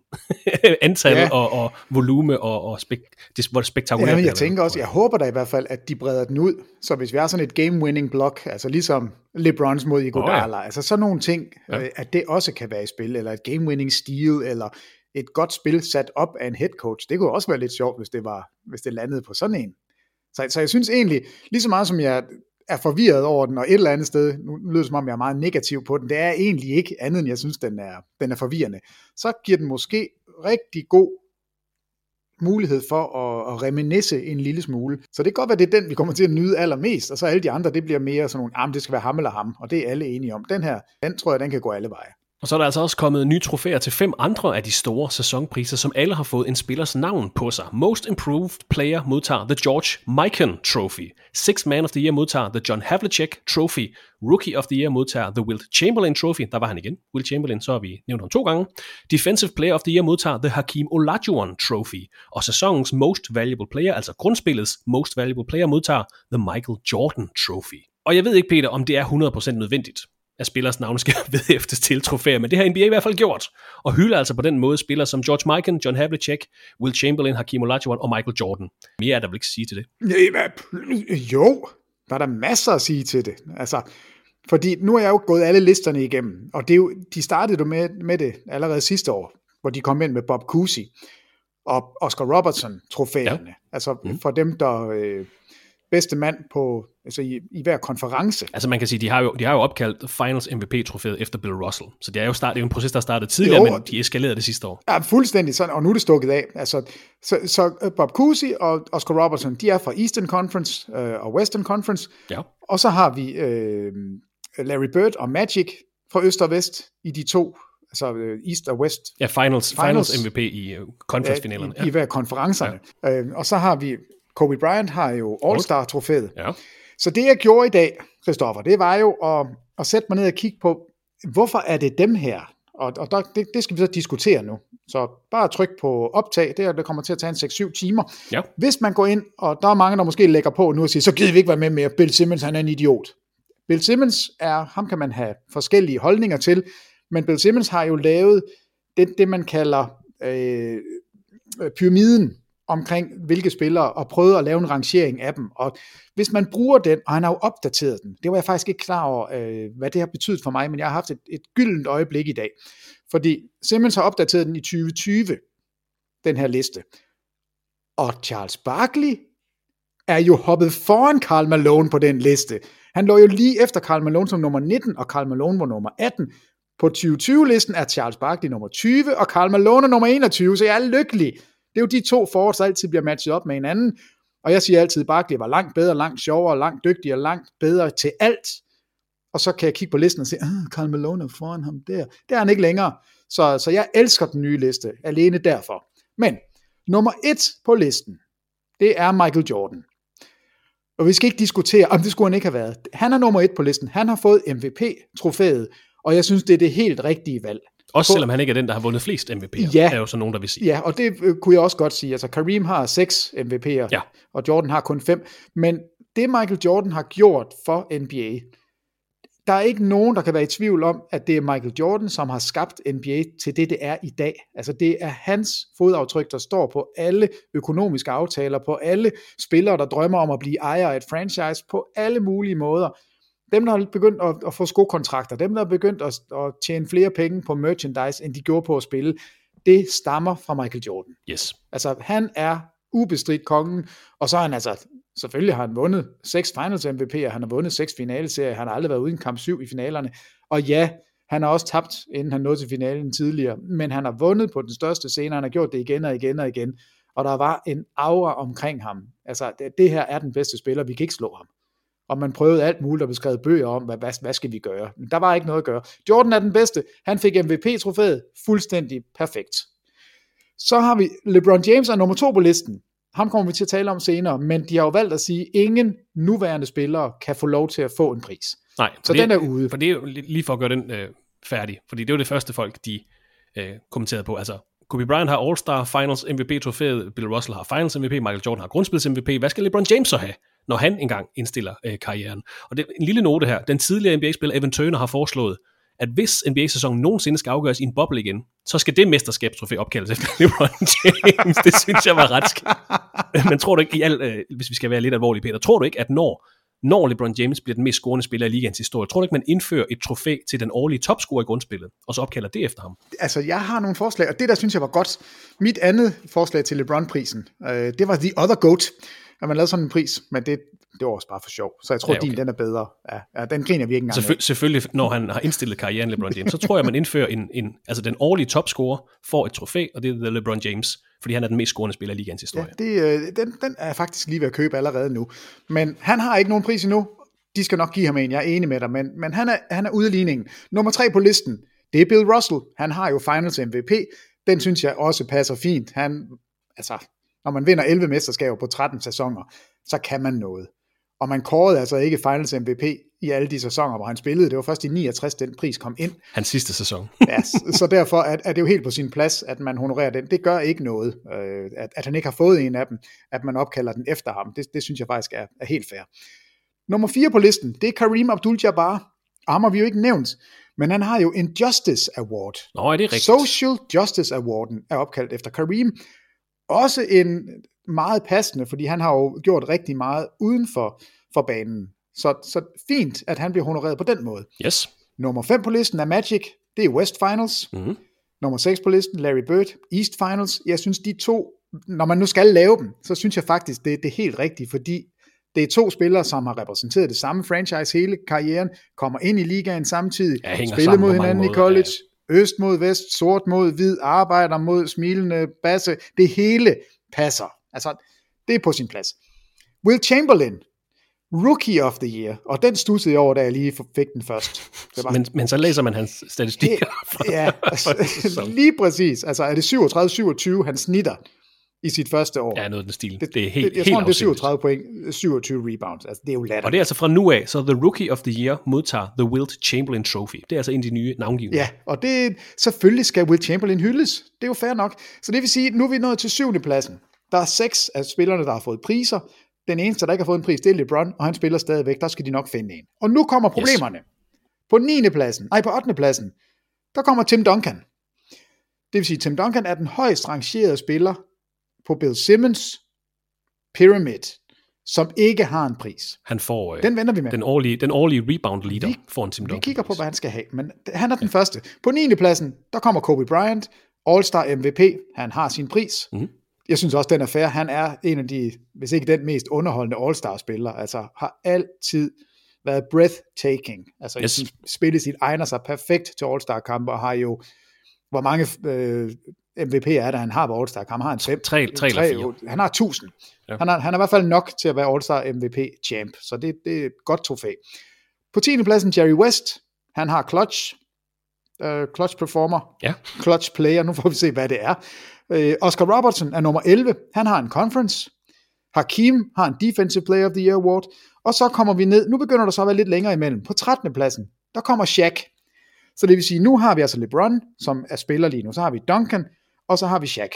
antal ja. og, og volume og, og spek- det, hvor det spektakulært. Ja, men jeg tænker også, jeg håber da i hvert fald, at de breder den ud, så hvis vi har sådan et game-winning block, altså ligesom LeBrons mod Iguodala, oh, ja. altså sådan nogle ting, ja. øh, at det også kan være i spil, eller et game-winning steal, eller et godt spil sat op af en head coach. Det kunne også være lidt sjovt, hvis det var, hvis det landede på sådan en. Så, så jeg synes egentlig, lige så meget som jeg er forvirret over den, og et eller andet sted, nu lyder det som om jeg er meget negativ på den, det er egentlig ikke andet, end jeg synes, den er, den er forvirrende. Så giver den måske rigtig god mulighed for at, at reminisce en lille smule. Så det kan godt være, det er den, vi kommer til at nyde allermest, og så alle de andre, det bliver mere sådan nogle, ah, det skal være ham eller ham, og det er alle enige om. Den her, den tror jeg, den kan gå alle veje. Og så er der altså også kommet nye trofæer til fem andre af de store sæsonpriser, som alle har fået en spillers navn på sig. Most Improved Player modtager The George Mikan Trophy. Sixth Man of the Year modtager The John Havlicek Trophy. Rookie of the Year modtager The Wilt Chamberlain Trophy. Der var han igen. Wilt Chamberlain, så har vi nævnt ham to gange. Defensive Player of the Year modtager The Hakeem Olajuwon Trophy. Og sæsonens Most Valuable Player, altså grundspillets Most Valuable Player, modtager The Michael Jordan Trophy. Og jeg ved ikke, Peter, om det er hundrede procent nødvendigt at spillers navne skal vedhæftes til trofæer, men det har N B A i hvert fald gjort, og hylder altså på den måde spillere som George Mikan, John Havlicek, Will Chamberlain, Hakeem Olajuwon og Michael Jordan. Mere er der vel ikke sige til det? Jo, der er der masser at sige til det. Altså, fordi nu er jeg jo gået alle listerne igennem, og det er jo, de startede jo med, med det allerede sidste år, hvor de kom ind med Bob Cousy og Oscar Robertson trofæerne. Ja. Altså mm. for dem, der øh, bedste mand på, altså i, i hver konference. Altså man kan sige, de har jo, de har jo opkaldt Finals M V P-trofæet efter Bill Russell, så det er jo, start, det er jo en proces, der startede tidligere, jo, men de eskalerede det sidste år. Ja, fuldstændig sådan, og nu er det stukket af. Altså, så, så Bob Cousy og Oscar Robertson, de er fra Eastern Conference øh, og Western Conference, ja. Og så har vi øh, Larry Bird og Magic fra Øst og Vest i de to, altså East og West. Ja, Finals, Finals, Finals M V P i uh, conference-finalerne. Ja, i, i hver konferencerne. Ja. Øh, og så har vi, Kobe Bryant har jo All-Star-trofæet. Ja. Så det jeg gjorde i dag, Christoffer, det var jo at, at sætte mig ned og kigge på, hvorfor er det dem her? Og, og der, det, det skal vi så diskutere nu. Så bare tryk på optag, det, det kommer til at tage en seks syv timer. Ja. Hvis man går ind, og der er mange, der måske lægger på nu og siger, så gider vi ikke være med mere. Bill Simmons, han er en idiot. Bill Simmons er, ham kan man have forskellige holdninger til, men Bill Simmons har jo lavet det, det man kalder øh, pyramiden omkring hvilke spillere, og prøvet at lave en rangering af dem. Og hvis man bruger den, og han har jo opdateret den, det var jeg faktisk ikke klar over, øh, hvad det har betydet for mig, men jeg har haft et, et gyldent øjeblik i dag. Fordi Simmons har opdateret den i tyve tyve, den her liste. Og Charles Barkley er jo hoppet foran Karl Malone på den liste. Han lå jo lige efter Karl Malone som nummer nitten, og Karl Malone var nummer atten. På tyve tyve-listen er Charles Barkley nummer tyve, og Karl Malone er nummer enogtyve, så jeg er lykkelig. Det er jo de to forwards, der altid bliver matchet op med hinanden. Og jeg siger altid, at Barkley var langt bedre, langt sjovere, langt dygtigere, langt bedre til alt. Og så kan jeg kigge på listen og sige, ah, Karl Malone er foran ham der. Det er han ikke længere. Så, så jeg elsker den nye liste, alene derfor. Men nummer et på listen, det er Michael Jordan. Og vi skal ikke diskutere, om det skulle han ikke have været. Han er nummer et på listen. Han har fået M V P-trofæet, og jeg synes, det er det helt rigtige valg. Også selvom han ikke er den, der har vundet flest M V P'er, ja, er jo så nogen, der vil sige. Ja, og det øh, kunne jeg også godt sige. Altså, Kareem har seks M V P'er, ja. Og Jordan har kun fem. Men det Michael Jordan har gjort for N B A, der er ikke nogen, der kan være i tvivl om, at det er Michael Jordan, som har skabt N B A til det, det er i dag. Altså, det er hans fodaftryk, der står på alle økonomiske aftaler, på alle spillere, der drømmer om at blive ejer af et franchise, på alle mulige måder. Dem, der har begyndt at, at få skokontrakter, dem, der har begyndt at, at tjene flere penge på merchandise, end de gjorde på at spille, det stammer fra Michael Jordan. Yes. Altså, han er ubestridt kongen, og så har han altså, selvfølgelig har han vundet seks Finals M V P'er, han har vundet seks finaleserier, han har aldrig været uden kamp syv i finalerne, og ja, han har også tabt, inden han nåede til finalen tidligere, men han har vundet på den største scene, han har gjort det igen og igen og igen, og der var en aura omkring ham. Altså, det, det her er den bedste spiller, vi kan ikke slå ham. Og man prøvede alt muligt og beskrevet bøger om, hvad, hvad, hvad skal vi gøre? Men der var ikke noget at gøre. Jordan er den bedste. Han fik M V P-trofæet fuldstændig perfekt. Så har vi LeBron James er nummer to på listen. Ham kommer vi til at tale om senere, men de har jo valgt at sige, at ingen nuværende spillere kan få lov til at få en pris. Nej, så det, den er ude. For det er jo lige for at gøre den øh, færdig, fordi det var det første folk, de øh, kommenterede på. Altså, Kobe Bryant har All-Star Finals M V P-trofæet, Bill Russell har Finals M V P, Michael Jordan har grundspils M V P. Hvad skal LeBron James så have, når han engang indstiller øh, karrieren? Og det er en lille note her. Den tidligere N B A-spiller Evan Turner har foreslået, at hvis N B A-sæsonen nogensinde skal afgøres i en boble igen, så skal det mesterskabstrofæ opkaldes efter LeBron James. Det synes jeg var ret sk- Men tror du ikke, i al, øh, hvis vi skal være lidt alvorlige, Peter, tror du ikke, at når, når LeBron James bliver den mest scorende spiller i ligaens historie, tror du ikke, man indfører et trofæ til den årlige topscorer i grundspillet, og så opkalder det efter ham? Altså, jeg har nogle forslag, og det der synes jeg var godt. Mit andet forslag til LeBron-prisen, øh, det var The Other GOAT, at man lavede sådan en pris, men det det var også bare for sjov. Så jeg tror, ja, okay. din den er bedre. Ja, ja, den griner vi ikke engang Selvfø- Selvfølgelig, når han har indstillet karrieren LeBron James, så tror jeg, man indfører en, en altså den årlige topscorer får et trofæ, og det er LeBron James, fordi han er den mest scorende spiller i ligaens historie. Ja, det, den, den er jeg faktisk lige ved at købe allerede nu. Men han har ikke nogen pris endnu. De skal nok give ham en, jeg er enig med dig, men, men han, er, han er ude af ligningen. Nummer tre på listen, det er Bill Russell. Han har jo Finals M V P. Den synes jeg også passer fint. Han, altså, når man vinder elleve mesterskaber på tretten sæsoner, så kan man noget. Og man kårede altså ikke Finals M V P i alle de sæsoner, hvor han spillede. Det var først i niogtres, den pris kom ind. Hans sidste sæson. Ja, så derfor er, er det jo helt på sin plads, at man honorerer den. Det gør ikke noget, øh, at, at han ikke har fået en af dem, at man opkalder den efter ham. Det, det synes jeg faktisk er, er helt fair. Nummer fire på listen, det er Kareem Abdul-Jabbar. ham har vi jo ikke nævnt, men han har jo en Justice Award. Nå, er det rigtigt? Social Justice Awarden er opkaldt efter Kareem. Også en meget passende, fordi han har jo gjort rigtig meget uden for, for banen. Så, så fint, at han bliver honoreret på den måde. Yes. Nummer fem på listen er Magic, det er West Finals. Mm-hmm. Nummer seks på listen, Larry Bird, East Finals. Jeg synes, de to, når man nu skal lave dem, så synes jeg faktisk, det, det er helt rigtigt, fordi det er to spillere, som har repræsenteret det samme franchise hele karrieren, kommer ind i ligaen samtidig, ja, spiller mod hinanden i college, ja. Øst mod vest, sort mod hvid, arbejder mod smilende basse. Det hele passer. Altså, det er på sin plads. Will Chamberlain, Rookie of the Year, og den studsede jeg over, da jeg lige fik den først. Var, men, men så læser man hans statistikker. Fra, ja, altså, lige præcis. Altså er det syvogtredive syvogtyve, han snitter i sit første år. Ja, noget af den stil. Det, det er helt det, Jeg helt tror, det er syvogtredive point, syvogtyve rebounds. Altså, det er jo latterligt. Og det er altså fra nu af, så The Rookie of the Year modtager The Wilt Chamberlain Trophy. Det er altså en af de nye navngivninger. Ja, og det, selvfølgelig skal Wilt Chamberlain hyldes. Det er jo fair nok. Så det vil sige, nu er vi nået til syvende pladsen. Der er seks af spillerne, der har fået priser. Den eneste, der ikke har fået en pris, det er LeBron, og han spiller stadigvæk. Der skal de nok finde en. Og nu kommer problemerne. Yes. På niende pladsen, nej på ottende pladsen, der kommer Tim Duncan. Det vil sige, Tim Duncan er den højst rangerede spiller på Bill Simmons Pyramid, som ikke har en pris. Han får øh, den vender vi med. Den årlige, den årlige rebound leader vi, får en Tim Duncan. Vi kigger på, hvad han skal have, men han er den ja. første. På niende pladsen, der kommer Kobe Bryant, All-Star M V P. Han har sin pris. Mm-hmm. Jeg synes også, den er fair. Han er en af de, hvis ikke den mest underholdende All-Star-spillere. Altså har altid været breathtaking. Altså yes. spillet sit egner sig perfekt til All-Star-kampe, og har jo, hvor mange øh, M V P'er er der, han har på All-Star-kampe? Har han fem? Tre, tre, tre eller fire. Han har tusind. Ja. Han, har, han er i hvert fald nok til at være All-Star M V P-champ, så det, det er et godt trofæ. På tiende pladsen Jerry West. Han har clutch. Uh, clutch performer. Ja. Clutch player. Nu får vi se, hvad det er. Uh, Oscar Robertson er nummer elleve. Han har en conference. Hakeem har en Defensive Player of the Year award. Og så kommer vi ned. Nu begynder der så at være lidt længere imellem. På trettende pladsen, der kommer Shaq. Så det vil sige, nu har vi altså LeBron, som er spiller lige nu. Så har vi Duncan, og så har vi Shaq,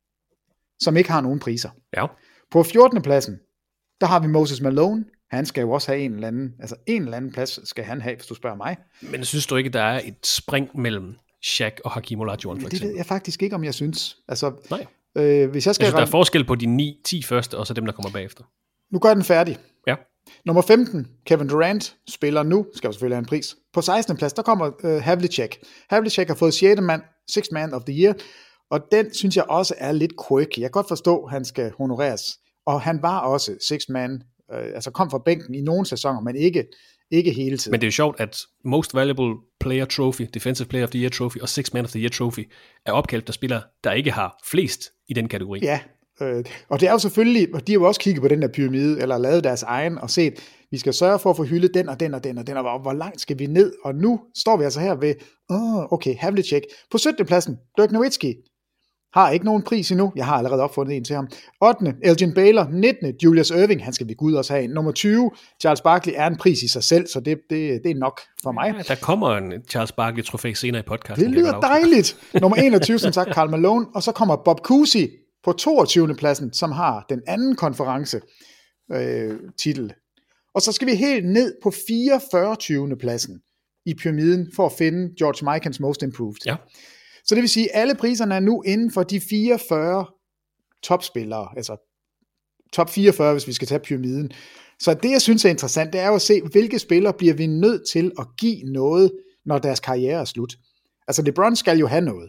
som ikke har nogen priser. Ja. På fjortende pladsen, der har vi Moses Malone. Han skal jo også have en eller anden, altså en eller anden plads skal han have, hvis du spørger mig. Men synes du ikke, der er et spring mellem Shaq og Hakeem Olajuwon for eksempel? Det ved jeg faktisk ikke, om jeg synes. Altså, Nej. Øh, hvis jeg skal jeg synes, rende... der er forskel på de ni ti første, og så dem, der kommer bagefter. Nu gør jeg den færdig. Ja. Nummer femten, Kevin Durant, spiller nu, skal jo selvfølgelig have en pris. På sekstende plads, der kommer uh, Havlicek. Havlicek har fået sjette mand, sixth man of the year, og den synes jeg også er lidt quirky. Jeg kan godt forstå, at han skal honoreres. Og han var også sixth man, uh, altså kom fra bænken i nogle sæsoner, men ikke, ikke hele tiden. Men det er jo sjovt, at Most Valuable Player Trophy, Defensive Player of the Year Trophy og sixth man of the year Trophy er opkaldt af spillere, der ikke har flest i den kategori. Ja, øh, og det er jo selvfølgelig, og de har jo også kigget på den der pyramide, eller lavet deres egen, og set, vi skal sørge for at få hyldet den og den og den og den, og hvor, hvor langt skal vi ned? Og nu står vi altså her ved, åh, okay, Havlicek. På syttende pladsen, Dirk Nowitzki. Har ikke nogen pris endnu. Jeg har allerede opfundet en til ham. ottende Elgin Baylor. nittende Julius Erving. Han skal vi Gud også have. Nummer tyve Charles Barkley er en pris i sig selv, så det, det, det er nok for mig. Ja, der kommer en Charles Barkley trofæ senere i podcasten. Det lyder dejligt. Nummer enogtyve som sagt Karl Malone. Og så kommer Bob Cousy på toogtyvende pladsen, som har den anden konference øh, titel. Og så skal vi helt ned på fireogfyrretyvende pladsen i pyramiden for at finde George Mikan's Most Improved. Ja. Så det vil sige, at alle priserne er nu inden for de fireogfyrre topspillere, altså top fireogfyrre, hvis vi skal tage pyramiden. Så det, jeg synes er interessant, det er jo at se, hvilke spillere bliver vi nødt til at give noget, når deres karriere er slut. Altså LeBron skal jo have noget.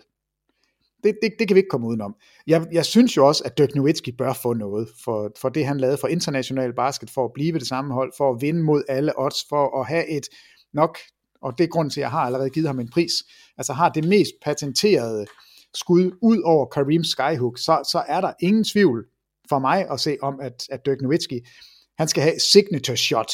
Det, det, det kan vi ikke komme udenom. Jeg, jeg synes jo også, at Dirk Nowitzki bør få noget for, for det, han lavede for international basket, for at blive ved det samme hold, for at vinde mod alle odds, for at have et nok, og det er grunden til, at jeg har allerede givet ham en pris, altså har det mest patenterede skud ud over Kareems skyhook, så, så er der ingen tvivl for mig at se om, at, at Dirk Nowitzki, han skal have signature shot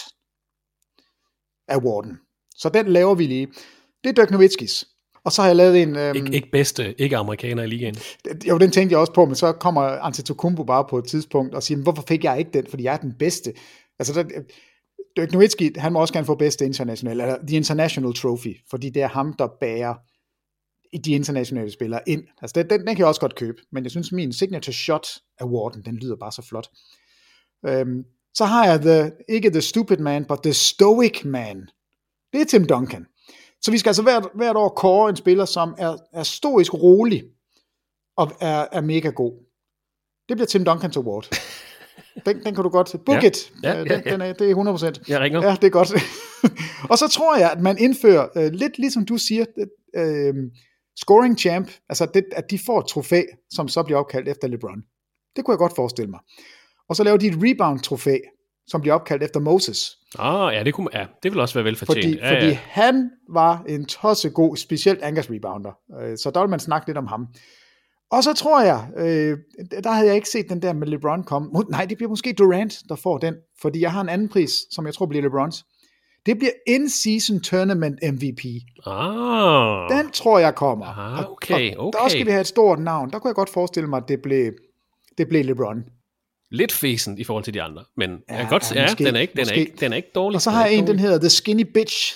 awarden. Så den laver vi lige. Det er Dirk Nowitzkis. Og så har jeg lavet en... Øhm, ikke, ikke bedste, ikke amerikaner i ligaen. Jo, den tænkte jeg også på, men så kommer Antetokounmpo bare på et tidspunkt og siger, hvorfor fik jeg ikke den, fordi jeg er den bedste. Altså, der, Dirk Nowitzki, han må også gerne få bedste international, eller The International Trophy, fordi det er ham, der bærer de internationale spillere ind. Altså, den, den, den kan jeg også godt købe, men jeg synes, min Signature Shot Awarden, den lyder bare så flot. Øhm, så har jeg the, ikke The Stupid Man, but The Stoic Man Det er Tim Duncan. Så vi skal altså hvert, hvert år kåre en spiller, som er, er stoisk rolig og er, er mega god. Det bliver Tim Duncan's award. Den, den kan du godt. Book ja. it. Ja, ja, ja. Den, den er, det er hundrede procent. Jeg ringer. Ja, det er godt. Og så tror jeg, at man indfører, øh, lidt ligesom du siger, øh, scoring champ, altså det, at de får et trofæ, som så bliver opkaldt efter LeBron. Det kunne jeg godt forestille mig. Og så laver de et rebound-trofæ, som bliver opkaldt efter Moses. Ah, ja, det, kunne, ja, det vil også være velfortjent. Fordi, ja, fordi ja. han var en tossegod, specielt angers-rebounder. Så der vil man snakke lidt om ham. Og så tror jeg, øh, der havde jeg ikke set den der med LeBron komme. Nej, det bliver måske Durant, der får den. Fordi jeg har en anden pris, som jeg tror bliver LeBrons. Det bliver In-Season Tournament M V P. Ah. Den tror jeg kommer. Ah, okay, og, og okay. der skal vi have et stort navn. Der kunne jeg godt forestille mig, at det blev, det blev LeBron. Lidt fæsen i forhold til de andre, men Ja, jeg kan godt, ja, ja, måske, den, er ikke, den, er ikke, den er ikke dårlig. Og så har jeg en, den hedder The Skinny Bitch.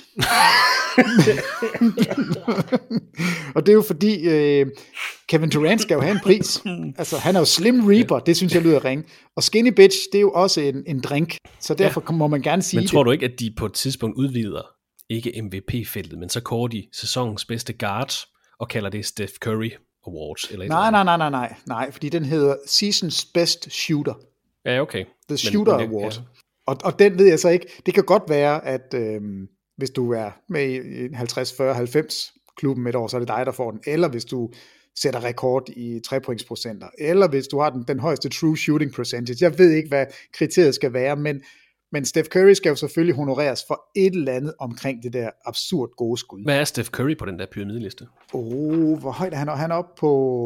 Og det er jo fordi, øh, Kevin Durant skal jo have en pris. Altså, han er jo Slim Reaper, det synes jeg lyder ringe. Og Skinny Bitch, det er jo også en, en drink. Så derfor ja. må man gerne sige Men tror det. du ikke, at de på et tidspunkt udvider, ikke M V P-feltet, men så kårer de sæsonens bedste guard, og kalder det Steph Curry Awards? Eller Nej, nej, nej, nej, nej, nej, fordi den hedder Seasons Best Shooter. Ja, okay. The Men- Shooter men- Award. ja. Og, og den ved jeg så ikke. Det kan godt være, at øh, hvis du er med i halvtreds, fyrre, halvfems klubben et år, så er det dig, der får den. Eller hvis du sætter rekord i trepointsprocenter. Eller hvis du har den, den højeste true shooting percentage. Jeg ved ikke, hvad kriteriet skal være, men, men Steph Curry skal jo selvfølgelig honoreres for et eller andet omkring det der absurd gode skud. Hvad er Steph Curry på den der pyramideliste? Åh, oh, hvor højt er han? Han er oppe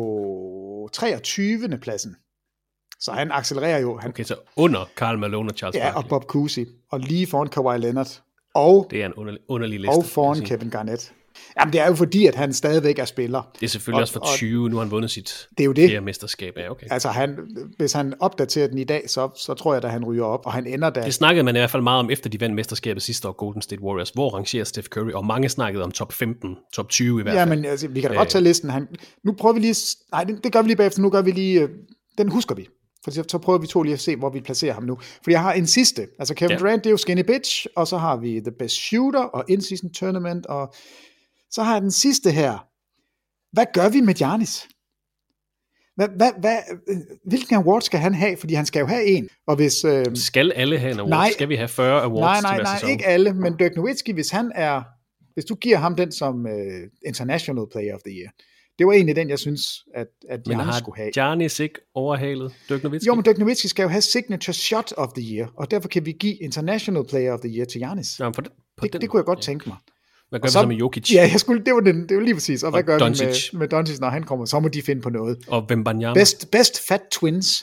på treogtyvende pladsen. Så han accelererer jo. Han, Okay, så under Karl Malone og Charles ja, og Barkley. Bob Cousy. Og lige foran Kawhi Leonard. Og, Det er en underlig, underlig liste. og vil jeg foran sige. Kevin Garnett. Jamen, det er jo fordi, at han stadigvæk er spiller. Det er selvfølgelig Og- også for og- tyve, nu har han vundet sit Det er jo det. fjerde mesterskab. Ja, okay. Altså, han, hvis han opdaterer den i dag, så, så tror jeg, at han ryger op, og han ender der. Det snakkede man i hvert fald meget om, efter de vandt mesterskabet sidste år, Golden State Warriors. Hvor rangerer Steph Curry? Og mange snakkede om top femten, top tyve i hvert Ja, fald. men altså, vi kan da Øh. godt tage listen. Han, nu prøver vi lige... Nej, det, det gør vi lige bagefter. Nu gør vi lige... øh, Den husker vi. For så, så prøver vi to lige at se, hvor vi placerer ham nu. For jeg har en sidste. Altså Kevin Ja. Durant, det er jo Skinny Bitch, og så har vi The Best Shooter, og In-Season Tournament, og så har jeg den sidste her. Hvad gør vi med Giannis? Hvad, hvad, hvad, hvilken award skal han have? Fordi han skal jo have en. Og hvis... Øh, Skal alle have en award? Nej. Skal vi have fyrre awards nej, til nej, hver nej, sæson? ikke alle, men Dirk Nowitzki, hvis han er... Hvis du giver ham den som uh, International Player of the Year, det var egentlig den, jeg synes, at, at Men Giannis har skulle have. Giannis ikke overhalet Dirk Nowitzki? Jo, men Dirk Nowitzki skal jo have Signature Shot of the Year, og derfor kan vi give International Player of the Year til Giannis. Nå, på den, på Det, den, det kunne jeg godt ja. tænke mig. Hvad gør Og vi så- så med Jokic? Ja, jeg skulle, det, var den, det var lige præcis. Og hvad Og gør Doncic. vi med, med Doncic, når han kommer? Så må de finde på noget. Og Wembanyama? Best, best Fat Twins.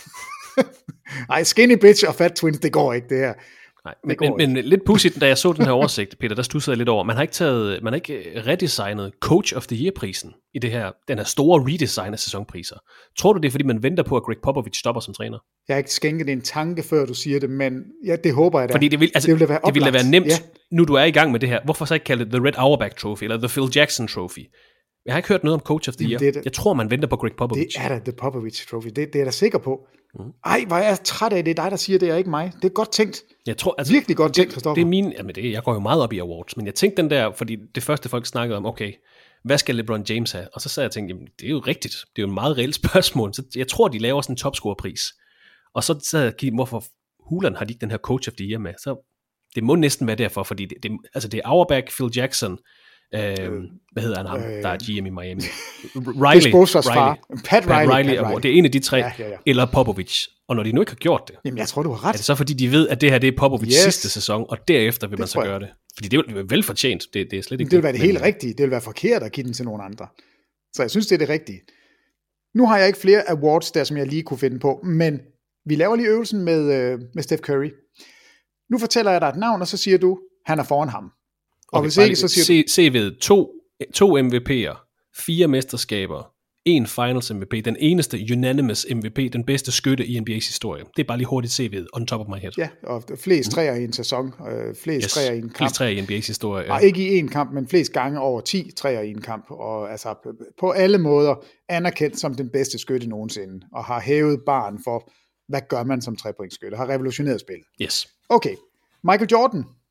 Ej, Skinny Bitch og Fat Twins, det går ikke, det her. Nej, Det men, går men, men lidt pudsigt, da jeg så den her oversigt, Peter, der studsede jeg lidt over. Man har ikke taget, man har ikke redesignet Coach of the Year-prisen i det her, den her store redesign af sæsonpriser. Tror du, det er, fordi man venter på, at Greg Popovich stopper som træner? Jeg har ikke skænket en tanke, før du siger det, men ja, det håber jeg da. Fordi det vil, altså, det ville da være, det ville da oplagt. være nemt, Ja. nu du er i gang med det her. Hvorfor så ikke kalde det The Red Auerbach Trophy, eller The Phil Jackson Trophy? Jeg har ikke hørt noget om Coach of the Jamen, Year. det er da- Jeg tror, man venter på Greg Det Popovich. er da The Popovich Trophy, det, det er jeg da sikker på. Mm. Ej, hvor er jeg træt af, det er dig, der siger det, er ikke mig. Det er godt tænkt. Jeg tror, altså, Virkelig godt tænkt, det, Christoffer. det er min, jamen det, jeg går jo meget op i awards, men jeg tænkte den der, fordi det første folk snakkede om, okay, hvad skal LeBron James have? Og så sad jeg og tænkte, jamen det er jo rigtigt, det er jo et meget reelt spørgsmål, så jeg tror, de laver sådan en topscorerpris. Og så sad jeg og kiggede, hvorfor hulen har de ikke den her Coach of the Year med? Så det må næsten være derfor, fordi det, det, altså det er Auerbach, Phil Jackson, øh, hvad hedder han ham, øh, der er G M i Miami? Det er Spoelsers far. Pat Pat Riley. Riley, Pat Award. Det er en af de tre, Ja, ja, ja. eller Popovich. Og når de nu ikke har gjort det, Jamen, jeg tror, du har er ret. det så fordi, de ved, at det her det er Popovichs Yes. sidste sæson, og derefter vil Det man så tror jeg. gøre det? Fordi det er jo velfortjent. Det, det er slet ikke Det vil være det men- helt rigtige. Det vil være forkert at give den til nogen andre. Så jeg synes, det er det rigtige. Nu har jeg ikke flere awards der, som jeg lige kunne finde på, men vi laver lige øvelsen med, øh, med Steph Curry. Nu fortæller jeg dig et navn, og så siger du, han er foran ham. Og Okay, hvis bare ikke, så lige siger du... se, se ved to, to M V P'er, fire mesterskaber, en Finals M V P, den eneste unanimous M V P, den bedste skytte i N B A's historie. Det er bare lige hurtigt C V'et, on top of my head. Ja, og flest træer i en sæson, øh, flest Yes, træer i en kamp. flest træer i N B A's historie. Og ikke i én kamp, men flest gange over ti træer i en kamp. Og altså på alle måder anerkendt som den bedste skytte nogensinde. Og har hævet barn for, hvad gør man som trepointsskytte. Har revolutioneret spillet. Yes. Okay, Michael Jordan.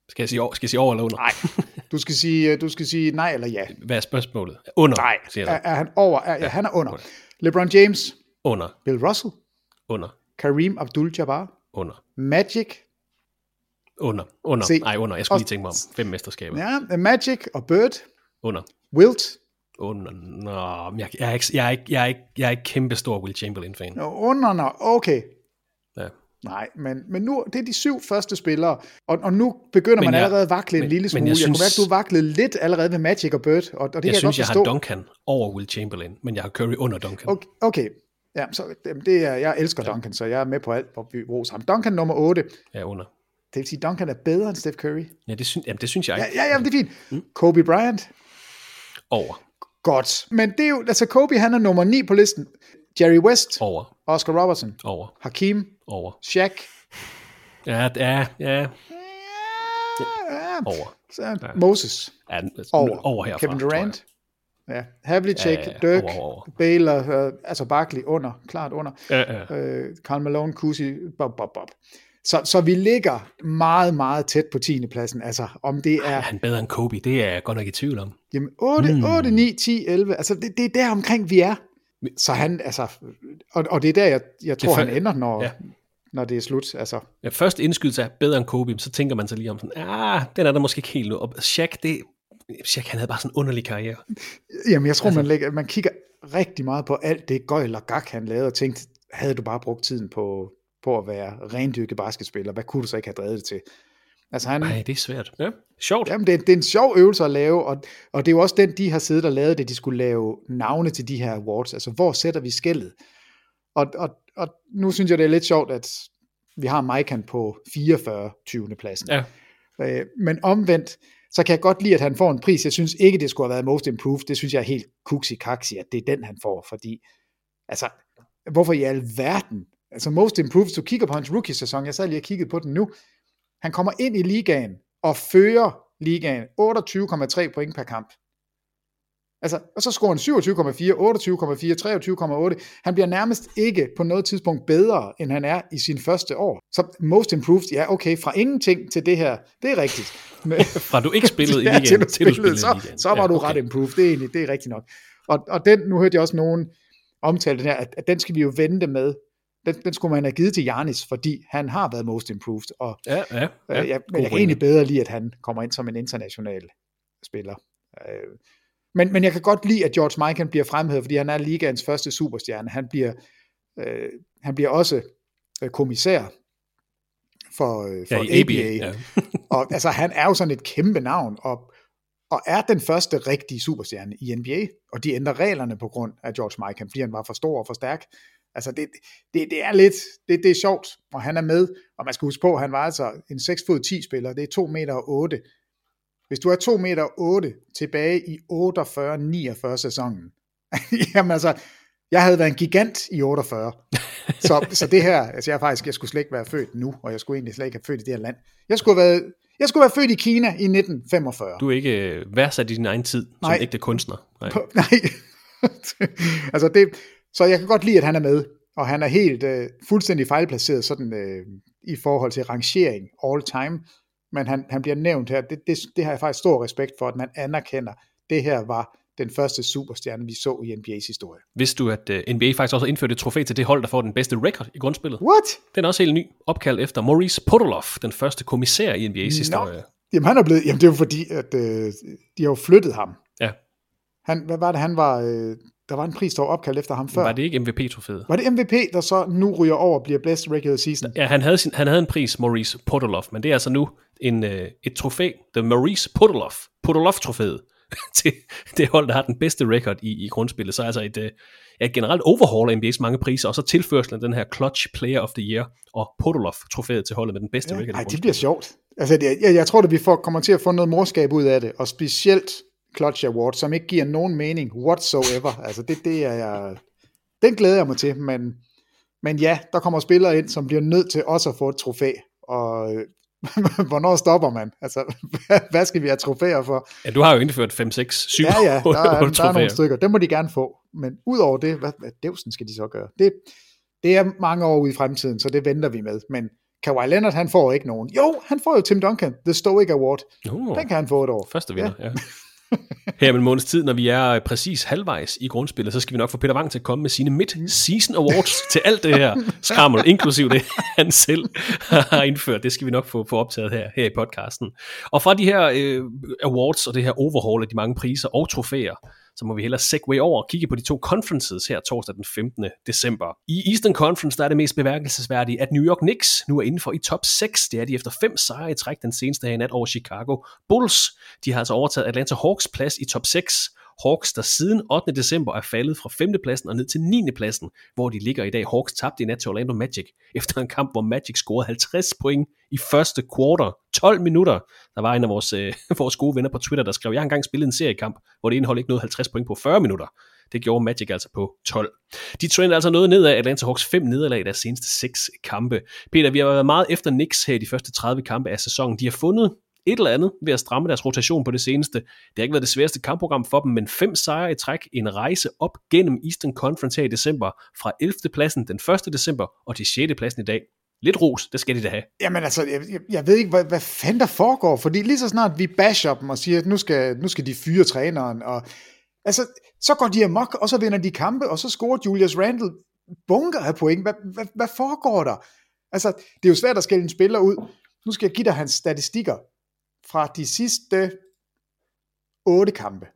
Skal jeg sige over, skal jeg sige over eller under? Nej, du skal sige, du skal sige nej eller ja. Hvad er spørgsmålet? Under, nej, siger er, er han over? Er, ja, han er under. under. LeBron James? Under. Bill Russell? Under. Kareem Abdul-Jabbar? Under. Magic? Under. Under. Se. Nej, under. Jeg skulle lige tænke mig om fem mesterskaber. Ja, Magic og Bird? Under. Wilt? Under. Nå, jeg, jeg, er ikke, jeg, er ikke, jeg, er ikke, jeg er ikke kæmpe stor Will Chamberlain-fan. Under, nå, okay. Ja. Nej, men, men nu, det er de syv første spillere, og, og nu begynder men man jeg, allerede at vakle men, en lille smule. Jeg, jeg synes, kunne mærke, du vaklede lidt allerede med Magic og Bird, og, og det jeg kan jeg synes, godt forstå. Jeg synes, jeg har Duncan over Will Chamberlain, men jeg har Curry under Duncan. Okay, okay. Ja, så det er, jeg elsker ja. Duncan, så jeg er med på alt, hvor vi roser ham. Duncan nummer otte. Ja, under. Det vil sige, Duncan er bedre end Steph Curry. Ja, det, synes, jamen, det synes jeg ikke. Ja, ja, ja det er fint. Mm. Kobe Bryant. Over. Godt. Men det er jo, altså Kobe, han er nummer ni på listen. Jerry West. Over. Oscar Robertson. Over. Hakeem. Over. Shaq. Ja, ja, ja. ja. Over. Så, ja. Moses. Ja, over. Over herfra, Kevin Durant. Ja. Havlicek, ja, ja, ja. Dirk, over, over. Baylor, uh, altså Barkley under, klart under. Ja, ja. Uh, Karl Malone, Kusi, bob, bob, bob. Så, så vi ligger meget, meget tæt på tiende pladsen. Altså, om det er... Ej, han er bedre end Kobe, det er jeg godt nok i tvivl om. Jamen, otte, mm. otte, ni, ti, elleve, altså det, det er der omkring, vi er. Så han, altså... Og, og det er der, jeg, jeg tror, han ender, når, ja. når det er slut. Altså. Ja, første indskydelse er bedre end Kobe, så tænker man så lige om sådan, ah, den er der måske ikke helt nu. Og Shaq, det... Shaq, han havde bare sådan en underlig karriere. Jamen, jeg tror, altså, man, lægger, man kigger rigtig meget på alt det gøjl og gak, han lavede, og tænkte, havde du bare brugt tiden på... på at være rendyrket basketspiller. Hvad kunne du så ikke have drevet det til? Altså han, Ej, det er svært. Ja, sjovt. Jamen, det, det er en sjov øvelse at lave, og, og det er jo også den, de har siddet og lavet det, de skulle lave navne til de her awards. Altså, hvor sætter vi skellet? Og, og, og nu synes jeg, det er lidt sjovt, at vi har Maikan på fireogfyrre tyvende pladsen. Ja. Øh, men omvendt, så kan jeg godt lide, at han får en pris. Jeg synes ikke, det skulle have været Most Improved. Det synes jeg er helt kuksi-kaksi, at det er den, han får. Fordi, altså, hvorfor i alverden? Altså Most Improved, du kigger på hans rookie-sæson, jeg sad lige og kiggede på den nu, han kommer ind i ligaen og fører ligaen otteogtyve komma tre point per kamp. Altså, og så scorer han syvogtyve komma fire, otteogtyve komma fire, treogtyve komma otte. Han bliver nærmest ikke på noget tidspunkt bedre, end han er i sin første år. Så Most Improved, ja okay, fra ingenting til det her, det er rigtigt. Men, fra du ikke spillede ja, i ligaen, til du til spillede, du spillede så, i ligaen. Så var ja, du okay. ret improved, det er, egentlig, det er rigtigt nok. Og, og den, nu hørte jeg også nogen omtale den her, at, at den skal vi jo vente med. Den, den skulle man have givet til Giannis, fordi han har været most improved, og ja, ja, ja. Øh, jeg, men jeg kan egentlig bedre lide, at han kommer ind som en international spiller. Øh, men, men jeg kan godt lide, at George Mikan bliver fremhævet, fordi han er ligaens første superstjerne. Han bliver, øh, han bliver også øh, kommissær for, øh, for ja, A B A. Ja. Og altså, han er jo sådan et kæmpe navn, og, og er den første rigtige superstjerne i N B A, og de ændrer reglerne på grund af George Mikan, fordi han var for stor og for stærk. Altså det, det, det er lidt, det, det er sjovt, og han er med, og man skal huske på, at han var altså en seks fod ti spiller, det er to meter otte. Hvis du er to meter otte tilbage i otteogfyrre niogfyrre sæsonen, jamen altså, jeg havde været en gigant i otteogfyrre. Så, så det her, altså jeg faktisk, jeg skulle slet ikke være født nu, og jeg skulle egentlig slet ikke have født i det her land. Jeg skulle have været, jeg skulle være født i Kina i nitten femogfyrre. Du er ikke værdsat i din egen tid, som nej. ægte kunstner. Nej. På, nej. altså det, så jeg kan godt lide, at han er med, og han er helt øh, fuldstændig fejlplaceret sådan, øh, i forhold til rangering all time, men han, han bliver nævnt her. Det, det, det har jeg faktisk stor respekt for, at man anerkender, det her var den første superstjerne, vi så i N B A's historie. Vidste du, at uh, N B A faktisk også har indført et trofæ til det hold, der får den bedste record i grundspillet? What? Den er også helt ny, opkaldt efter Maurice Podoloff, den første kommissær i N B A's no. historie. Jamen han er blevet, jamen det er jo fordi, at øh, de har jo flyttet ham. Ja. Han, hvad var det, han var... Øh, der var en pris, der var opkaldt efter ham før. Var det ikke M V P-trofæet? Var det M V P, der så nu ryger over og bliver best regular season? Ja, han havde, sin, han havde en pris, Maurice Podoloff, men det er altså nu en, øh, et trofæ, The Maurice Podoloff, Podoloff-trofæet, til det hold, der har den bedste record i, i grundspillet. Så altså et, øh, et generelt overhaul af N B A's mange priser, og så tilførselen den her Clutch Player of the Year, og Podoloff-trofæet til holdet med den bedste ja, record. Ej, det bliver sjovt. Altså, det, jeg, jeg tror, at vi får, kommer til at få noget morskab ud af det, og specielt Clutch Award, som ikke giver nogen mening whatsoever. Altså det, det er jeg, den glæder jeg mig til, men, men ja, der kommer spillere ind, som bliver nødt til også at få et trofæ, og hvornår stopper man? Altså, hvad skal vi have trofæer for? Ja, du har jo indført fem, seks, syv Ja, ja, der er, der er nogle stykker, dem må de gerne få, men udover det, hvad, hvad dævsen skal de så gøre? Det, det er mange år ude i fremtiden, så det venter vi med, men Kawhi Leonard, han får ikke nogen. Jo, han får jo Tim Duncan, The Stoic Award. Uh, Den kan han få et år. Første vinder, ja. ja. Her om en måneds tid, når vi er præcis halvvejs i grundspillet, så skal vi nok få Peter Wang til at komme med sine mid-season awards til alt det her skrammel, inklusiv det, han selv har indført. Det skal vi nok få, få optaget her, her i podcasten. Og fra de her øh, awards og det her overhaul af de mange priser og trofæer, så må vi hellere segue over og kigge på de to conferences her torsdag den femtende december. I Eastern Conference der er det mest bemærkelsesværdige, at New York Knicks nu er inden for i top seks. Det er de efter fem sejre i træk den seneste her i nat over Chicago Bulls. De har altså overtaget Atlanta Hawks plads i top seks. Hawks, der siden ottende december er faldet fra femte pladsen og ned til niende pladsen, hvor de ligger i dag. Hawks tabte i nat til Orlando Magic, efter en kamp, hvor Magic scorede halvtreds point i første quarter, tolv minutter. Der var en af vores, øh, vores gode venner på Twitter, der skrev, jeg har engang spillet en seriekamp, hvor det indhold ikke nåede halvtreds point på fyrre minutter. Det gjorde Magic altså på tolv. De trender altså noget ned af Atlanta Hawks fem nederlag i deres seneste seks kampe. Peter, vi har været meget efter Knicks her i de første tredive kampe af sæsonen. De har fundet et eller andet ved at stramme deres rotation på det seneste. Det har ikke været det sværeste kampprogram for dem, men fem sejre i træk, en rejse op gennem Eastern Conference her i december, fra ellevte pladsen den første december og til sjette pladsen i dag. Lidt ros, det skal de da have. Jamen altså, jeg, jeg ved ikke, hvad, hvad fanden der foregår, fordi lige så snart vi basher dem og siger, at nu skal, nu skal de fyre træneren, og altså, så går de amok, og så vinder de kampe, og så scorer Julius Randle bunker af point. Hvad, hvad, hvad foregår der? Altså, det er jo svært at skælde en spiller ud. Nu skal jeg give dig hans statistikker fra de sidste otte kampe.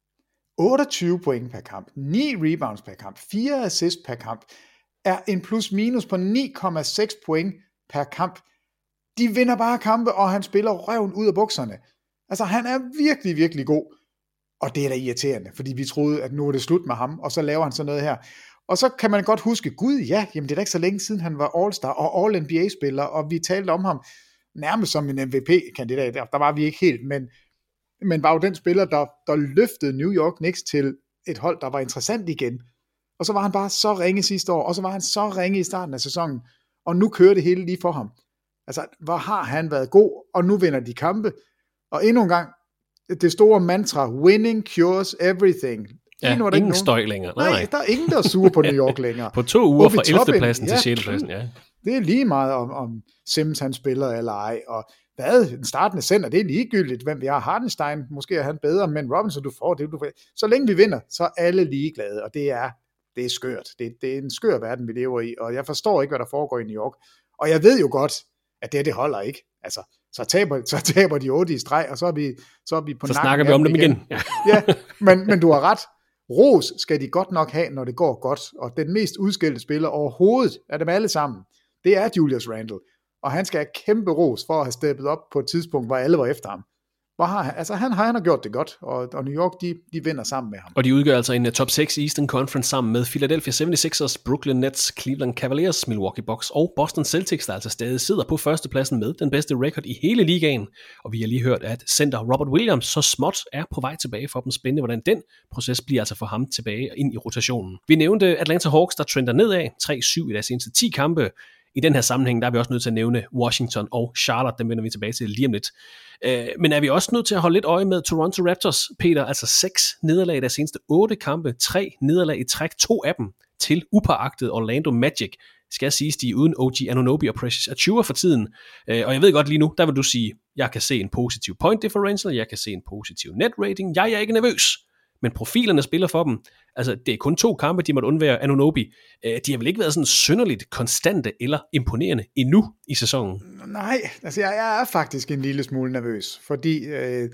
otteogtyve point per kamp, ni rebounds per kamp, fire assists per kamp, er en plus minus på ni komma seks point per kamp. De vinder bare kampe, og han spiller røven ud af bukserne. Altså, han er virkelig, virkelig god. Og det er da irriterende, fordi vi troede, at nu er det slut med ham, og så laver han sådan noget her. Og så kan man godt huske, gud ja, jamen det er da ikke så længe siden, han var All-Star og All-N B A-spiller, og vi talte om ham nærmest som en M V P-kandidat. Der var vi ikke helt, men, men var jo den spiller, der, der løftede New York Knicks til et hold, der var interessant igen. Og så var han bare så ringe sidste år, og så var han så ringe i starten af sæsonen, og nu kører det hele lige for ham. Altså, hvor har han været god, og nu vinder de kampe. Og endnu en gang, det store mantra, winning cures everything. Ja, ingen nogen... støj længere. Nej, nej, der er ingen, der er sure på New York længere. På to uger fra ellevte pladsen til sjette pladsen, ja. Det er lige meget om, om Sims han spiller eller ej, og hvad, den startende center, det er ligegyldigt, hvem vi har. Hardenstein, måske er han bedre, men Robinson, du får det, du får. Så længe vi vinder, så er alle ligeglade, og det er, det er skørt. Det, det er en skør verden, vi lever i, og jeg forstår ikke, hvad der foregår i New York. Og jeg ved jo godt, at det, det holder ikke. Altså, så taber, så taber de otte i streg, og så er vi, så er vi på så nakken. Så snakker vi om dem igen. igen. Ja, ja men, men du har ret. Ros skal de godt nok have, når det går godt, og den mest udskilte spiller overhovedet af dem alle sammen, det er Julius Randle, og han skal have kæmpe ros for at have steppet op på et tidspunkt, hvor alle var efter ham. Hvor har han, altså han, han har gjort det godt, og, og New York, de, de vinder sammen med ham. Og de udgør altså en top seks Eastern Conference sammen med Philadelphia seventy-sixers, Brooklyn Nets, Cleveland Cavaliers, Milwaukee Bucks og Boston Celtics, der altså stadig sidder på førstepladsen med den bedste record i hele ligaen. Og vi har lige hørt, at center Robert Williams så småt er på vej tilbage for dem. Spændende, hvordan den proces bliver altså for ham tilbage ind i rotationen. Vi nævnte Atlanta Hawks, der trender nedad, tre syv i deres seneste ti kampe. I den her sammenhæng, der er vi også nødt til at nævne Washington og Charlotte, dem vender vi tilbage til lige om lidt. Øh, men er vi også nødt til at holde lidt øje med Toronto Raptors, Peter, altså seks nederlag i deres seneste otte kampe, tre nederlag i træk, to af dem til upåagtet Orlando Magic. Skal siges, de er uden O G Anunoby og Precious Achiuwa for tiden. Øh, og jeg ved godt lige nu, der vil du sige, jeg kan se en positiv point differential, jeg kan se en positiv net rating, jeg er ikke nervøs. Men profilerne spiller for dem. Altså, det er kun to kampe, de måtte undvære Anunoby. De har vel ikke været sådan synderligt konstante eller imponerende endnu i sæsonen? Nej, altså jeg, jeg er faktisk en lille smule nervøs, fordi øh,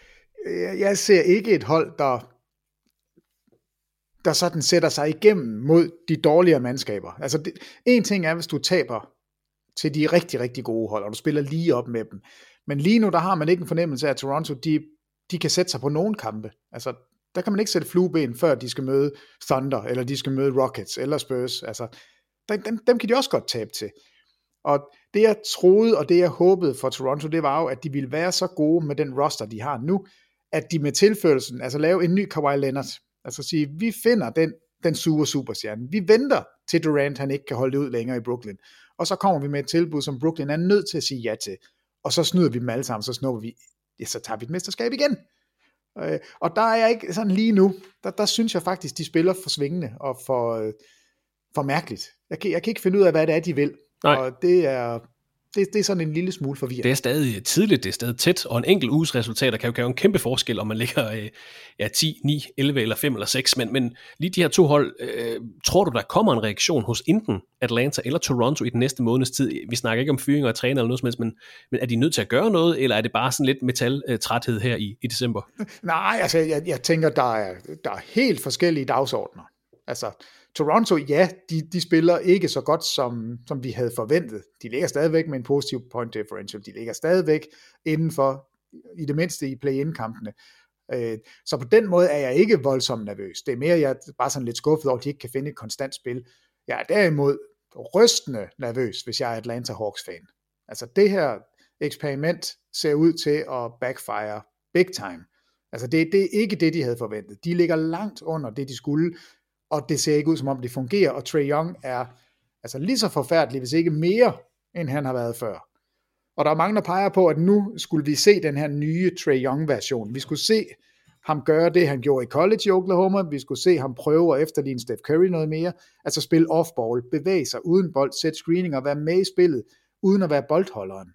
jeg ser ikke et hold, der, der sådan sætter sig igennem mod de dårligere mandskaber. Altså, det, en ting er, hvis du taber til de rigtig, rigtig gode hold, og du spiller lige op med dem. Men lige nu, der har man ikke en fornemmelse af, at Toronto, de, de kan sætte sig på nogen kampe. Altså, der kan man ikke sætte flueben, før de skal møde Thunder, eller de skal møde Rockets, eller Spurs. Altså, dem, dem kan de også godt tabe til. Og det jeg troede, og det jeg håbede for Toronto, det var jo, at de ville være så gode med den roster, de har nu, at de med tilførelsen, altså lave en ny Kawhi Leonard, altså sige, vi finder den, den super superstjerne. Vi venter til Durant, han ikke kan holde det ud længere i Brooklyn. Og så kommer vi med et tilbud, som Brooklyn er nødt til at sige ja til. Og så snyder vi dem alle sammen, så snupper vi, ja, så tager vi et mesterskab igen. Øh, og der er jeg ikke sådan lige nu, der, der synes jeg faktisk, de spiller for svingende og for, øh, for mærkeligt. Jeg kan, jeg kan ikke finde ud af, hvad det er, de vil. Nej. Og det er, det, det er sådan en lille smule forvirrende. Det er stadig tidligt, det er stadig tæt, og en enkelt uges resultater kan jo gøre en kæmpe forskel, om man ligger øh, ja, ti, ni, elleve eller fem eller seks, men, men lige de her to hold, øh, tror du, der kommer en reaktion hos enten Atlanta eller Toronto i den næste måneds tid? Vi snakker ikke om fyringer og træner eller noget som helst, men, men er de nødt til at gøre noget, eller er det bare sådan lidt metaltræthed her i, i december? Nej, altså jeg, jeg tænker, der er, der er helt forskellige dagsordner. Altså Toronto, ja, de, de spiller ikke så godt, som, som vi havde forventet. De ligger stadigvæk med en positiv point differential. De ligger stadigvæk indenfor, i det mindste i play-in-kampene. Øh, så på den måde er jeg ikke voldsomt nervøs. Det er mere, jeg er bare sådan lidt skuffet over, at de ikke kan finde et konstant spil. Jeg er derimod rystende nervøs, hvis jeg er Atlanta Hawks-fan. Altså det her eksperiment ser ud til at backfire big time. Altså det, det er ikke det, de havde forventet. De ligger langt under det, de skulle, og det ser ikke ud, som om det fungerer, og Trae Young er altså lige så forfærdelig, hvis ikke mere, end han har været før. Og der er mange, der peger på, at nu skulle vi se den her nye Trae Young-version. Vi skulle se ham gøre det, han gjorde i college i Oklahoma. Vi skulle se ham prøve at efterligne Steph Curry noget mere. Altså spille off-ball, bevæge sig uden bold, sætte screening og være med i spillet, uden at være boldholderen.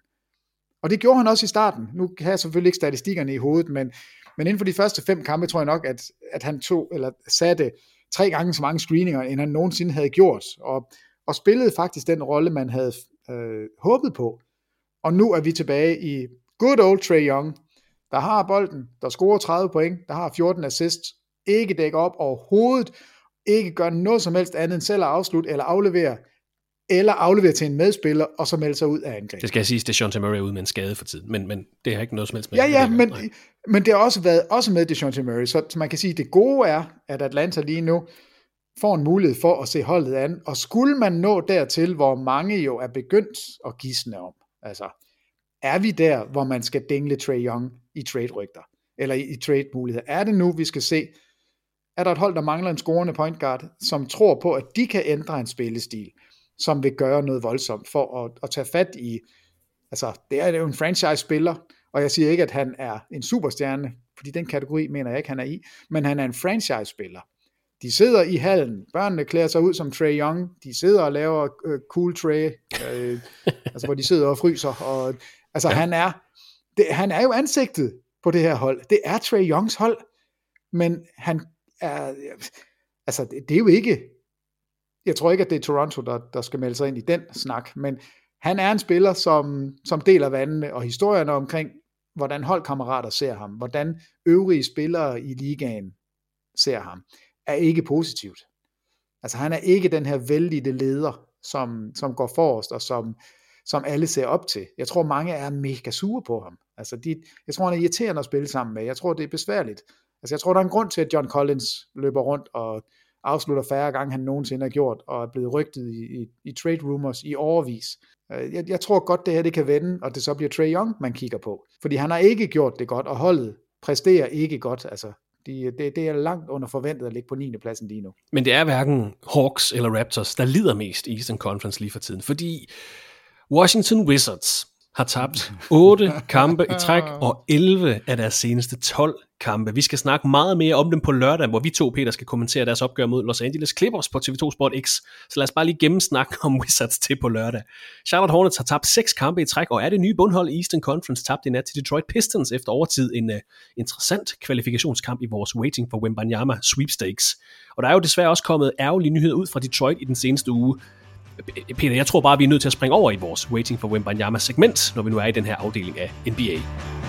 Og det gjorde han også i starten. Nu kan jeg selvfølgelig ikke statistikkerne i hovedet, men, men inden for de første fem kampe, tror jeg nok, at, at han tog, eller satte tre gange så mange screeninger, end han nogensinde havde gjort. Og, og spillede faktisk den rolle, man havde øh, håbet på. Og nu er vi tilbage i good old Trae Young, der har bolden, der scorer tredive point, der har fjorten assists, ikke dækker op overhovedet, ikke gør noget som helst andet end selv at afslutte eller aflevere, eller aflevere til en medspiller, og så melde sig ud af angreb. Det skal jeg sige, at DeJounte Murray er ude med en skade for tiden, men, men det har ikke noget som helst med. Ja, ja, men, men det har også været også med DeJounte Murray, så, så man kan sige, at det gode er, at Atlanta lige nu får en mulighed for at se holdet an, og skulle man nå dertil, hvor mange jo er begyndt at gisne om, altså er vi der, hvor man skal dingle Trae Young i trade-rygter, eller i, i trade-muligheder? Er det nu, vi skal se, er der et hold, der mangler en scorende point guard, som tror på, at de kan ændre en spillestil, som vil gøre noget voldsomt for at, at tage fat i, altså det er jo en franchise-spiller, og jeg siger ikke, at han er en superstjerne, fordi den kategori mener jeg ikke, han er i, men han er en franchise-spiller. De sidder i hallen, børnene klæder sig ud som Trae Young, de sidder og laver uh, cool Trae, uh, altså hvor de sidder og fryser, og altså ja. han er, det, han er jo ansigtet på det her hold, det er Trae Youngs hold, men han er, altså det, det er jo ikke, jeg tror ikke, at det er Toronto, der, der skal melde sig ind i den snak, men han er en spiller, som, som deler vandene, og historierne omkring, hvordan holdkammerater ser ham, hvordan øvrige spillere i ligaen ser ham, er ikke positivt. Altså han er ikke den her vældige leder, som, som går forrest, og som, som alle ser op til. Jeg tror, mange er mega sure på ham. Altså de, jeg tror, han er irriterende at spille sammen med. Jeg tror, det er besværligt. Altså jeg tror, der er en grund til, at John Collins løber rundt og afslutter færre gange, han nogensinde har gjort, og er blevet rygtet i, i, i trade rumors i årevis. Jeg, jeg tror godt, det her det kan vende, og det så bliver Trae Young, man kigger på. Fordi han har ikke gjort det godt, og holdet præsterer ikke godt. Altså de, det, det er langt under forventet at ligge på niende pladsen lige nu. Men det er hverken Hawks eller Raptors, der lider mest i Eastern Conference lige for tiden, fordi Washington Wizards har tabt otte kampe i træk, og elleve af deres seneste tolv kampe. Vi skal snakke meget mere om dem på lørdag, hvor vi to, Peter, skal kommentere deres opgør mod Los Angeles Clippers på T V to Sport X. Så lad os bare lige gennemsnakke om Wizards til på lørdag. Charlotte Hornets har tabt seks kampe i træk, og er det nye bundhold i Eastern Conference tabt i nat til Detroit Pistons efter overtid en uh, interessant kvalifikationskamp i vores Waiting for Wembanyama sweepstakes. Og der er jo desværre også kommet ærgerlige nyheder ud fra Detroit i den seneste uge. Peter, jeg tror bare, vi er nødt til at springe over i vores Waiting for Wembanyama segment, når vi nu er i den her afdeling af N B A.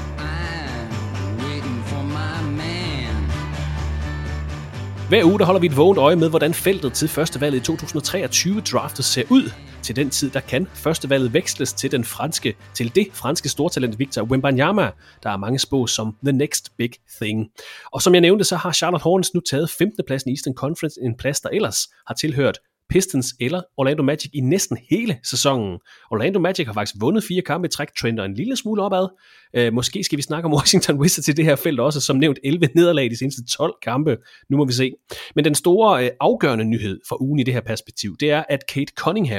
Hver uge der holder vi et vågent øje med, hvordan feltet til førstevalget i to tusind treogtyve draftet ser ud. Til den tid, der kan førstevalget veksles til, den franske, til det franske stortalent Victor Wembanyama, der er mange spå som the next big thing. Og som jeg nævnte, så har Charlotte Hornets nu taget femte pladsen i Eastern Conference, en plads, der ellers har tilhørt Pistons eller Orlando Magic i næsten hele sæsonen. Orlando Magic har faktisk vundet fire kampe i træk, trender en lille smule opad. Øh, måske skal vi snakke om Washington Wizards i det her felt også, som nævnt elleve nederlag i de seneste tolv kampe. Nu må vi se. Men den store øh, afgørende nyhed for ugen i det her perspektiv, det er, at Kate Cunningham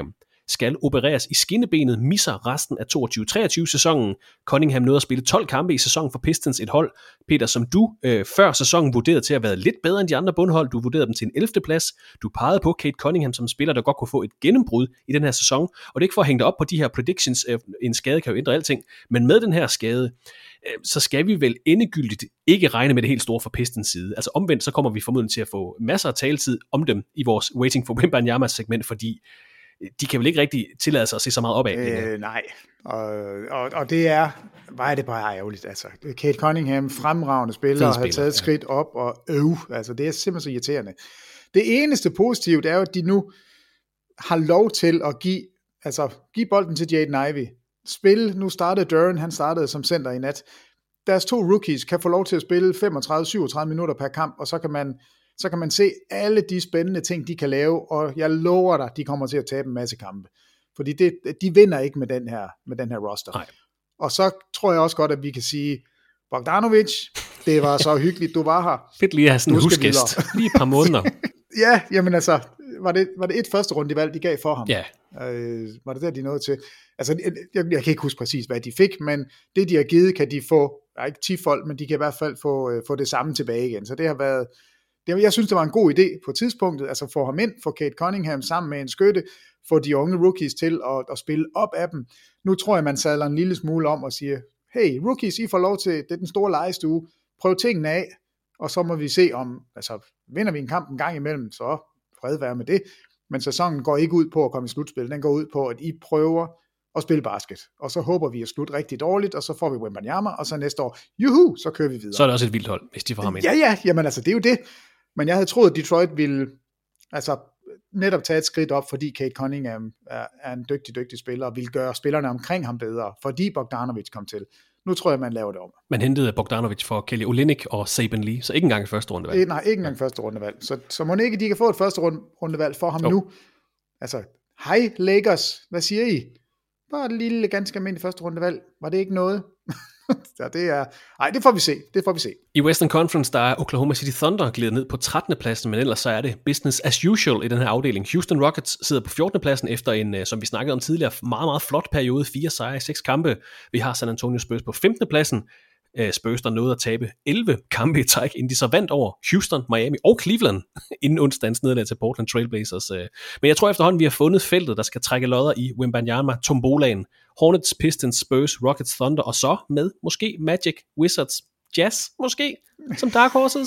skal opereres i skinnebenet, misser resten af toogtyve treogtyve sæsonen. Cunningham nåede at spille tolv kampe i sæsonen for Pistons, et hold, Peter, som du øh, før sæsonen vurderede til at være lidt bedre end de andre bundhold. Du vurderede dem til en ellevte plads. Du pegede på Cade Cunningham som spiller, der godt kunne få et gennembrud i den her sæson. Og det er ikke for at hænge dig op på de her predictions. Øh, en skade kan jo ændre alting. Men med den her skade, øh, så skal vi vel endegyldigt ikke regne med det helt store fra Pistons side. Altså omvendt, så kommer vi formodentlig til at få masser af taletid om dem i vores Waiting for Wembanyama's segment, fordi de kan vel ikke rigtig tillade sig at se så meget opad. Øh, nej, og, og, og det er, hvad er det bare ærgerligt, altså. Cade Cunningham, fremragende spiller, har taget et skridt op, og øv, altså det er simpelthen så irriterende. Det eneste positive, det er jo, at de nu har lov til at give, altså give bolden til Jaden Ivey. Spil, nu startede Duren, han startede som center i nat. Deres to rookies kan få lov til at spille femogtredive til syvogtredive minutter per kamp, og så kan man så kan man se alle de spændende ting, de kan lave, og jeg lover dig, de kommer til at tabe en masse kampe. Fordi det, de vinder ikke med den her, med den her roster. Nej. Og så tror jeg også godt, at vi kan sige, Bogdanović, det var så hyggeligt, du var her. Fedt lige at have sådan en husgæst. Lige et par måneder. Ja, jamen altså, var det, var det et første runde valg, de gav for ham? Ja. Øh, var det der, de nåede til? Altså, jeg, jeg, jeg kan ikke huske præcis, hvad de fik, men det, de har givet, kan de få, der er ikke ti folk, men de kan i hvert fald få, øh, få det samme tilbage igen. Så det har været, det, jeg synes, det var en god idé på tidspunktet, altså få ham ind, få Cade Cunningham sammen med en skytte, få de unge rookies til at, at spille op af dem. Nu tror jeg, man sadler en lille smule om og siger, hey, rookies, I får lov til, det er den store legestue, prøv tingene af, og så må vi se om, altså vinder vi en kamp en gang imellem, så fred være med det, men sæsonen går ikke ud på at komme i slutspil, den går ud på, at I prøver at spille basket, og så håber vi at slutte rigtig dårligt, og så får vi Wembanyama, og så næste år, juhu, så kører vi videre. Så er det også et vildt hold, hvis de får ham ind. Ja, ja, jamen altså, det er jo det, men jeg havde troet, at Detroit ville, altså netop tage et skridt op, fordi Cade Cunningham er, er en dygtig, dygtig spiller, og ville gøre spillerne omkring ham bedre, fordi Bogdanović kom til. Nu tror jeg, man laver det om. Man hentede Bogdanović for Kelly Olynyk og Saben Lee, så ikke engang første rundevalg. Nej, ikke engang første rundevalg. Så, så må ikke, de kan få et første rundevalg for ham oh. nu. Altså, hej Lakers, hvad siger I? Bare et lille, ganske almindeligt første rundevalg. Var det ikke noget? Ja, det er... Ej, det får vi se. Det får vi se. I Western Conference, der er Oklahoma City Thunder glidet ned på trettende pladsen, men ellers så er det business as usual i den her afdeling. Houston Rockets sidder på fjortende pladsen efter en, som vi snakkede om tidligere, meget, meget flot periode. Fire sejre i seks kampe. Vi har San Antonio Spurs på femtende pladsen. Spurs, der nåede at tabe elleve kampe i træk, inden de så vandt over Houston, Miami og Cleveland, inden onsdagens nederlag til Portland Trailblazers. Men jeg tror efterhånden, vi har fundet feltet, der skal trække lodder i Wembanyama tombolaen. Hornets, Pistons, Spurs, Rockets, Thunder, og så med måske Magic, Wizards, Jazz måske, som Dark Horses.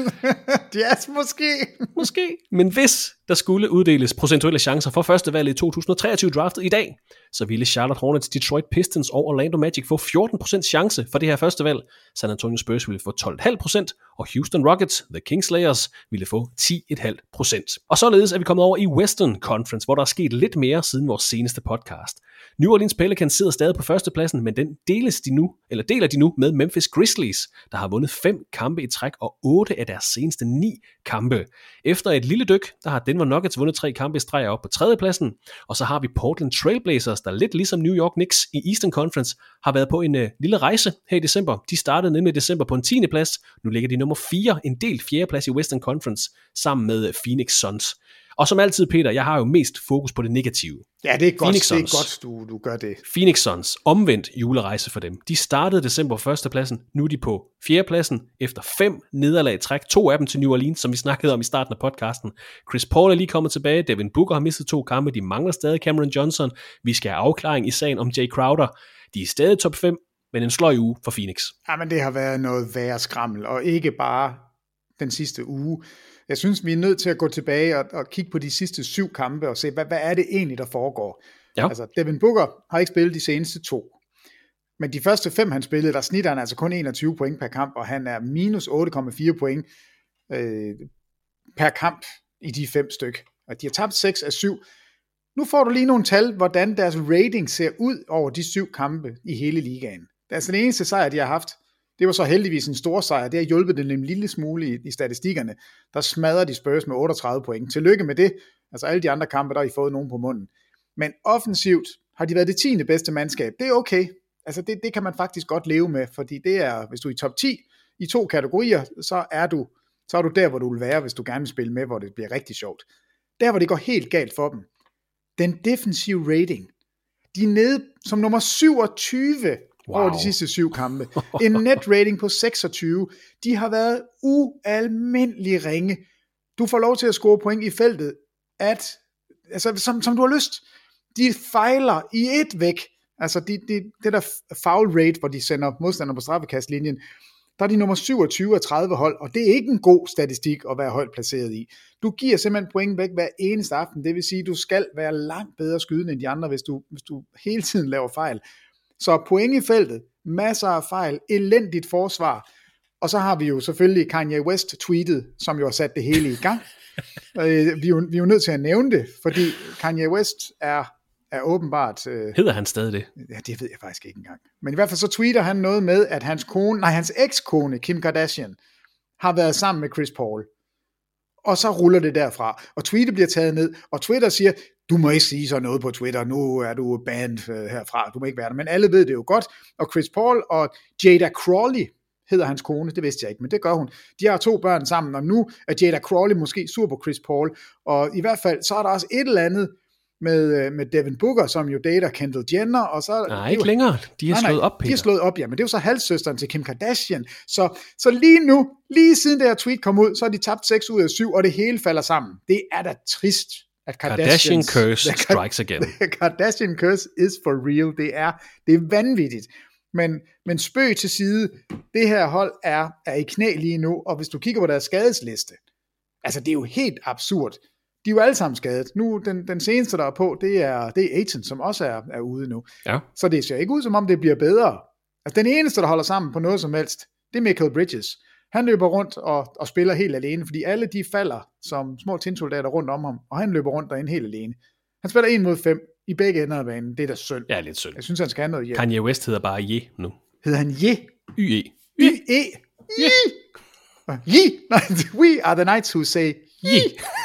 Jazz måske. Måske. Men hvis der skulle uddeles procentuelle chancer for førstevalget i to tusind treogtyve draftet i dag, så ville Charlotte Hornets, Detroit Pistons og Orlando Magic få fjorten procent chance for det her førstevalg. San Antonio Spurs ville få tolv komma fem procent, og Houston Rockets, The Kingslayers, ville få ti komma fem procent. Og således er vi kommet over i Western Conference, hvor der er sket lidt mere siden vores seneste podcast. New Orleans Pelicans sidder stadig på førstepladsen, men den deles de nu, eller deler de nu med Memphis Grizzlies, der har vundet fem kampe i træk og otte af deres seneste ni kampe. Efter et lille dyk, der har Denver Nuggets vundet tre kampe i streg op på tredjepladsen, og så har vi Portland Trailblazers, der lidt ligesom New York Knicks i Eastern Conference har været på en uh, lille rejse her i december. De startede nemlig i december på en tiende plads. Nu ligger de nummer fire, en del fjerdeplads i Western Conference, sammen med Phoenix Suns. Og som altid, Peter, jeg har jo mest fokus på det negative. Ja, det er godt, det er godt du, du gør det. Phoenix Suns, omvendt julerejse for dem. De startede december på førstepladsen, nu er de på fjerdepladsen, efter fem nederlag i træk, to af dem til New Orleans, som vi snakkede om i starten af podcasten. Chris Paul er lige kommet tilbage, Devin Booker har mistet to kampe, de mangler stadig Cameron Johnson, vi skal have afklaring i sagen om Jay Crowder. De er stadig top fem, men en sløj uge for Phoenix. Ja, men det har været noget værre skrammel, og ikke bare den sidste uge. Jeg synes, vi er nødt til at gå tilbage og, og kigge på de sidste syv kampe og se, hvad, hvad er det egentlig, der foregår. Ja. Altså, Devin Booker har ikke spillet de seneste to. Men de første fem, han spillede, der snitter han altså kun enogtyve point per kamp, og han er minus otte komma fire point øh, per kamp i de fem styk. Og de har tabt seks af syv. Nu får du lige nogle tal, hvordan deres rating ser ud over de syv kampe i hele ligaen. Det er altså den eneste sejr, de har haft. Det var så heldigvis en stor sejr. Det har hjulpet dem en lille smule i, i statistikkerne. Der smadrer de Spurs med otteogtredive point. Tillykke med det. Altså alle de andre kampe, der har I fået nogen på munden. Men offensivt har de været det tiende bedste mandskab. Det er okay. Altså det, det kan man faktisk godt leve med, fordi det er, hvis du er i top ti i to kategorier, så er du, så er du der, hvor du vil være, hvis du gerne vil spille med, hvor det bliver rigtig sjovt. Der, hvor det går helt galt for dem, den defensive rating. De er nede som nummer syvogtyve wow. over de sidste syv kampe. En net rating på seksogtyve. De har været ualmindelig ringe. Du får lov til at score point i feltet, at, altså, som, som du har lyst. De fejler i et væk. Altså de, de, det der foul rate, hvor de sender modstander på straffekastlinjen, der er de nummer syvogtyve af tredive hold, og det er ikke en god statistik at være højt placeret i. Du giver simpelthen point væk hver eneste aften, det vil sige, at du skal være langt bedre skydende end de andre, hvis du, hvis du hele tiden laver fejl. Så point i feltet, masser af fejl, elendigt forsvar, og så har vi jo selvfølgelig Kanye West tweetet, som jo har sat det hele i gang. vi, er jo, vi er jo nødt til at nævne det, fordi Kanye West er er åbenbart... Øh, Hedder han stadig det? Ja, det ved jeg faktisk ikke engang. Men i hvert fald så tweeter han noget med, at hans kone, nej, hans ekskone, Kim Kardashian, har været sammen med Chris Paul. Og så ruller det derfra. Og tweetet bliver taget ned, og Twitter siger, du må ikke sige sådan noget på Twitter, nu er du banned øh, herfra, du må ikke være der. Men alle ved det jo godt. Og Chris Paul og Jada Crawley, hedder hans kone, det vidste jeg ikke, men det gør hun. De har to børn sammen, og nu er Jada Crawley måske sur på Chris Paul. Og i hvert fald, så er der også et eller andet, Med, med Devin Booker, som jo dater Kendall Jenner, og så... Nej, ikke jo, længere. De har nej, slået op, Peter. De har slået op, ja, men det er jo så halvsøsteren til Kim Kardashian. Så, så lige nu, lige siden det her tweet kom ud, så har de tabt seks ud af syv, og det hele falder sammen. Det er da trist, at Kardashian curse strikes again. Kardashian curse is for real. Det er, det er vanvittigt. Men, men spøg til side, det her hold er, er i knæ lige nu, og hvis du kigger på deres skadesliste, altså det er jo helt absurd. De er jo alle sammen skadet. Nu, den, den seneste, der er på, det er, det er Ayton, som også er, er ude nu. Ja. Så det ser ikke ud, som om det bliver bedre. Altså, den eneste, der holder sammen på noget som helst, det er Michael Bridges. Han løber rundt og, og spiller helt alene, fordi alle de falder som små tinsoldater rundt om ham, og han løber rundt derinde helt alene. Han spiller en mod fem i begge ender af banen. Det er da synd. Ja, lidt synd. Jeg synes, han skal have noget hjælp. Kanye West hedder bare Ye nu. Hedder han Ye? Y-E. Y-E. Ye. Ye. We are the knights who say Ye.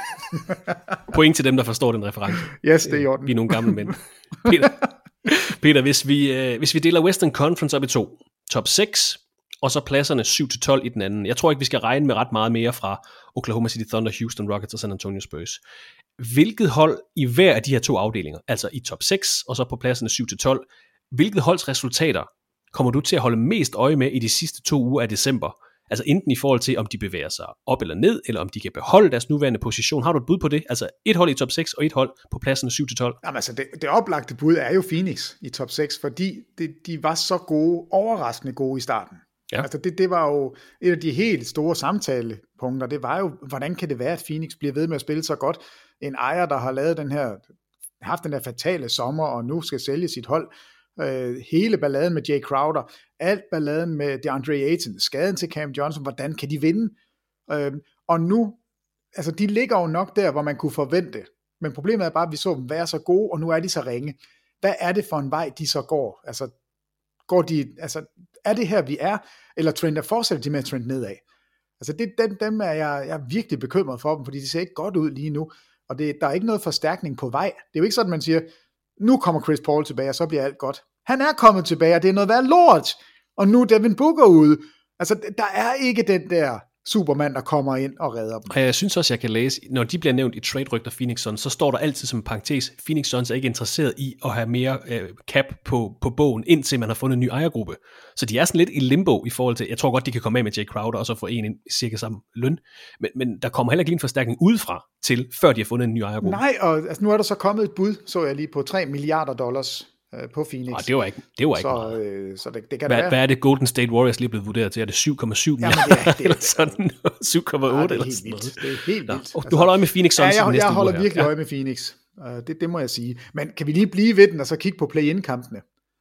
Point til dem, der forstår den reference. Yes, det er i orden. Vi er nogle gamle mænd. Peter, Peter hvis, vi, øh, hvis vi deler Western Conference op i to, top seks, og så pladserne syv til tolv i den anden. Jeg tror ikke, vi skal regne med ret meget mere fra Oklahoma City Thunder, Houston Rockets og San Antonio Spurs. Hvilket hold i hver af de her to afdelinger, altså i top seks, og så på pladserne syv til tolv, hvilket holds resultater kommer du til at holde mest øje med i de sidste to uger af december? Altså enten i forhold til, om de bevæger sig op eller ned, eller om de kan beholde deres nuværende position. Har du et bud på det? Altså et hold i top seks, og et hold på pladserne syv til tolv. Jamen altså, det, det oplagte bud er jo Phoenix i top seks, fordi det, de var så gode, overraskende gode i starten. Ja. Altså det, det var jo et af de helt store samtalepunkter. Det var jo, hvordan kan det være, at Phoenix bliver ved med at spille så godt? En ejer, der har lavet den her, haft den her fatale sommer, og nu skal sælge sit hold. Øh, hele balladen med Jay Crowder, alt balladen med DeAndre Ayton, skaden til Cam Johnson, hvordan kan de vinde? Øh, og nu, altså de ligger jo nok der, hvor man kunne forvente, men problemet er bare, at vi så dem være så gode, og nu er de så ringe. Hvad er det for en vej, de så går? Altså, går de, altså er det her, vi er, eller trender, fortsætter de med at trende nedad? Altså det, dem, dem er jeg, jeg er virkelig bekymret for dem, fordi de ser ikke godt ud lige nu, og det, der er ikke noget forstærkning på vej. Det er jo ikke sådan, man siger, nu kommer Chris Paul tilbage, og så bliver alt godt. Han er kommet tilbage, og det er noget værd lort. Og nu er Devin Booker ude. Altså, der er ikke den der Superman, der kommer ind og redder dem. Og jeg synes også, jeg kan læse, når de bliver nævnt i trade-rygter Phoenix Suns, så står der altid som en parentes, Phoenix Suns er ikke interesseret i at have mere øh, cap på, på bogen, indtil man har fundet en ny ejergruppe. Så de er sådan lidt i limbo i forhold til, jeg tror godt, de kan komme af med Jay Crowder, og så få en cirka samme løn. Men, men der kommer heller ikke lige en forstærkning udefra til, før de har fundet en ny ejergruppe. Nej, og altså, nu er der så kommet et bud, så jeg lige på tre milliarder dollars på Phoenix. Ah, det var ikke, det var ikke så, meget. Øh, så det, det kan hvad, være. Hvad er det Golden State Warriors lige blevet vurderet til? Er det syv komma syv Jamen, det er, det er, eller sådan syv komma otte ja, eller sådan noget? Det er helt vildt. Nå, og du holder øje med Phoenix Suns ja, jeg, næste jeg holder uge virkelig her. øje med Phoenix. Uh, det, det må jeg sige. Men kan vi lige blive ved den, og så kigge på play-in-kampene?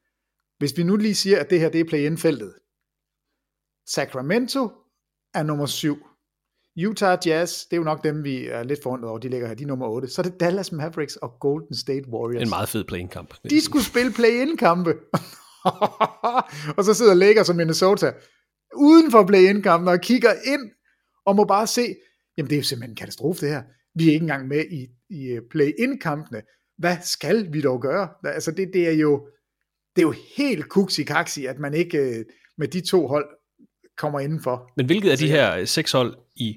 Hvis vi nu lige siger, at det her det er play-in-feltet. Sacramento er nummer syv. Utah Jazz, det er jo nok dem, vi er lidt forundret over, de ligger her, de er nummer otte. Så er det Dallas Mavericks og Golden State Warriors. En meget fed play-in-kamp. De skulle spille play-in-kampe. Og så sidder Lakers og Minnesota uden for play-in-kampen og kigger ind og må bare se, jamen det er jo simpelthen en katastrofe det her. Vi er ikke engang med i, i play-in-kampene. Hvad skal vi dog gøre? Altså det, det er jo det er jo helt kuksi-kaksi, at man ikke med de to hold kommer indenfor. Men hvilket af de her seks hold i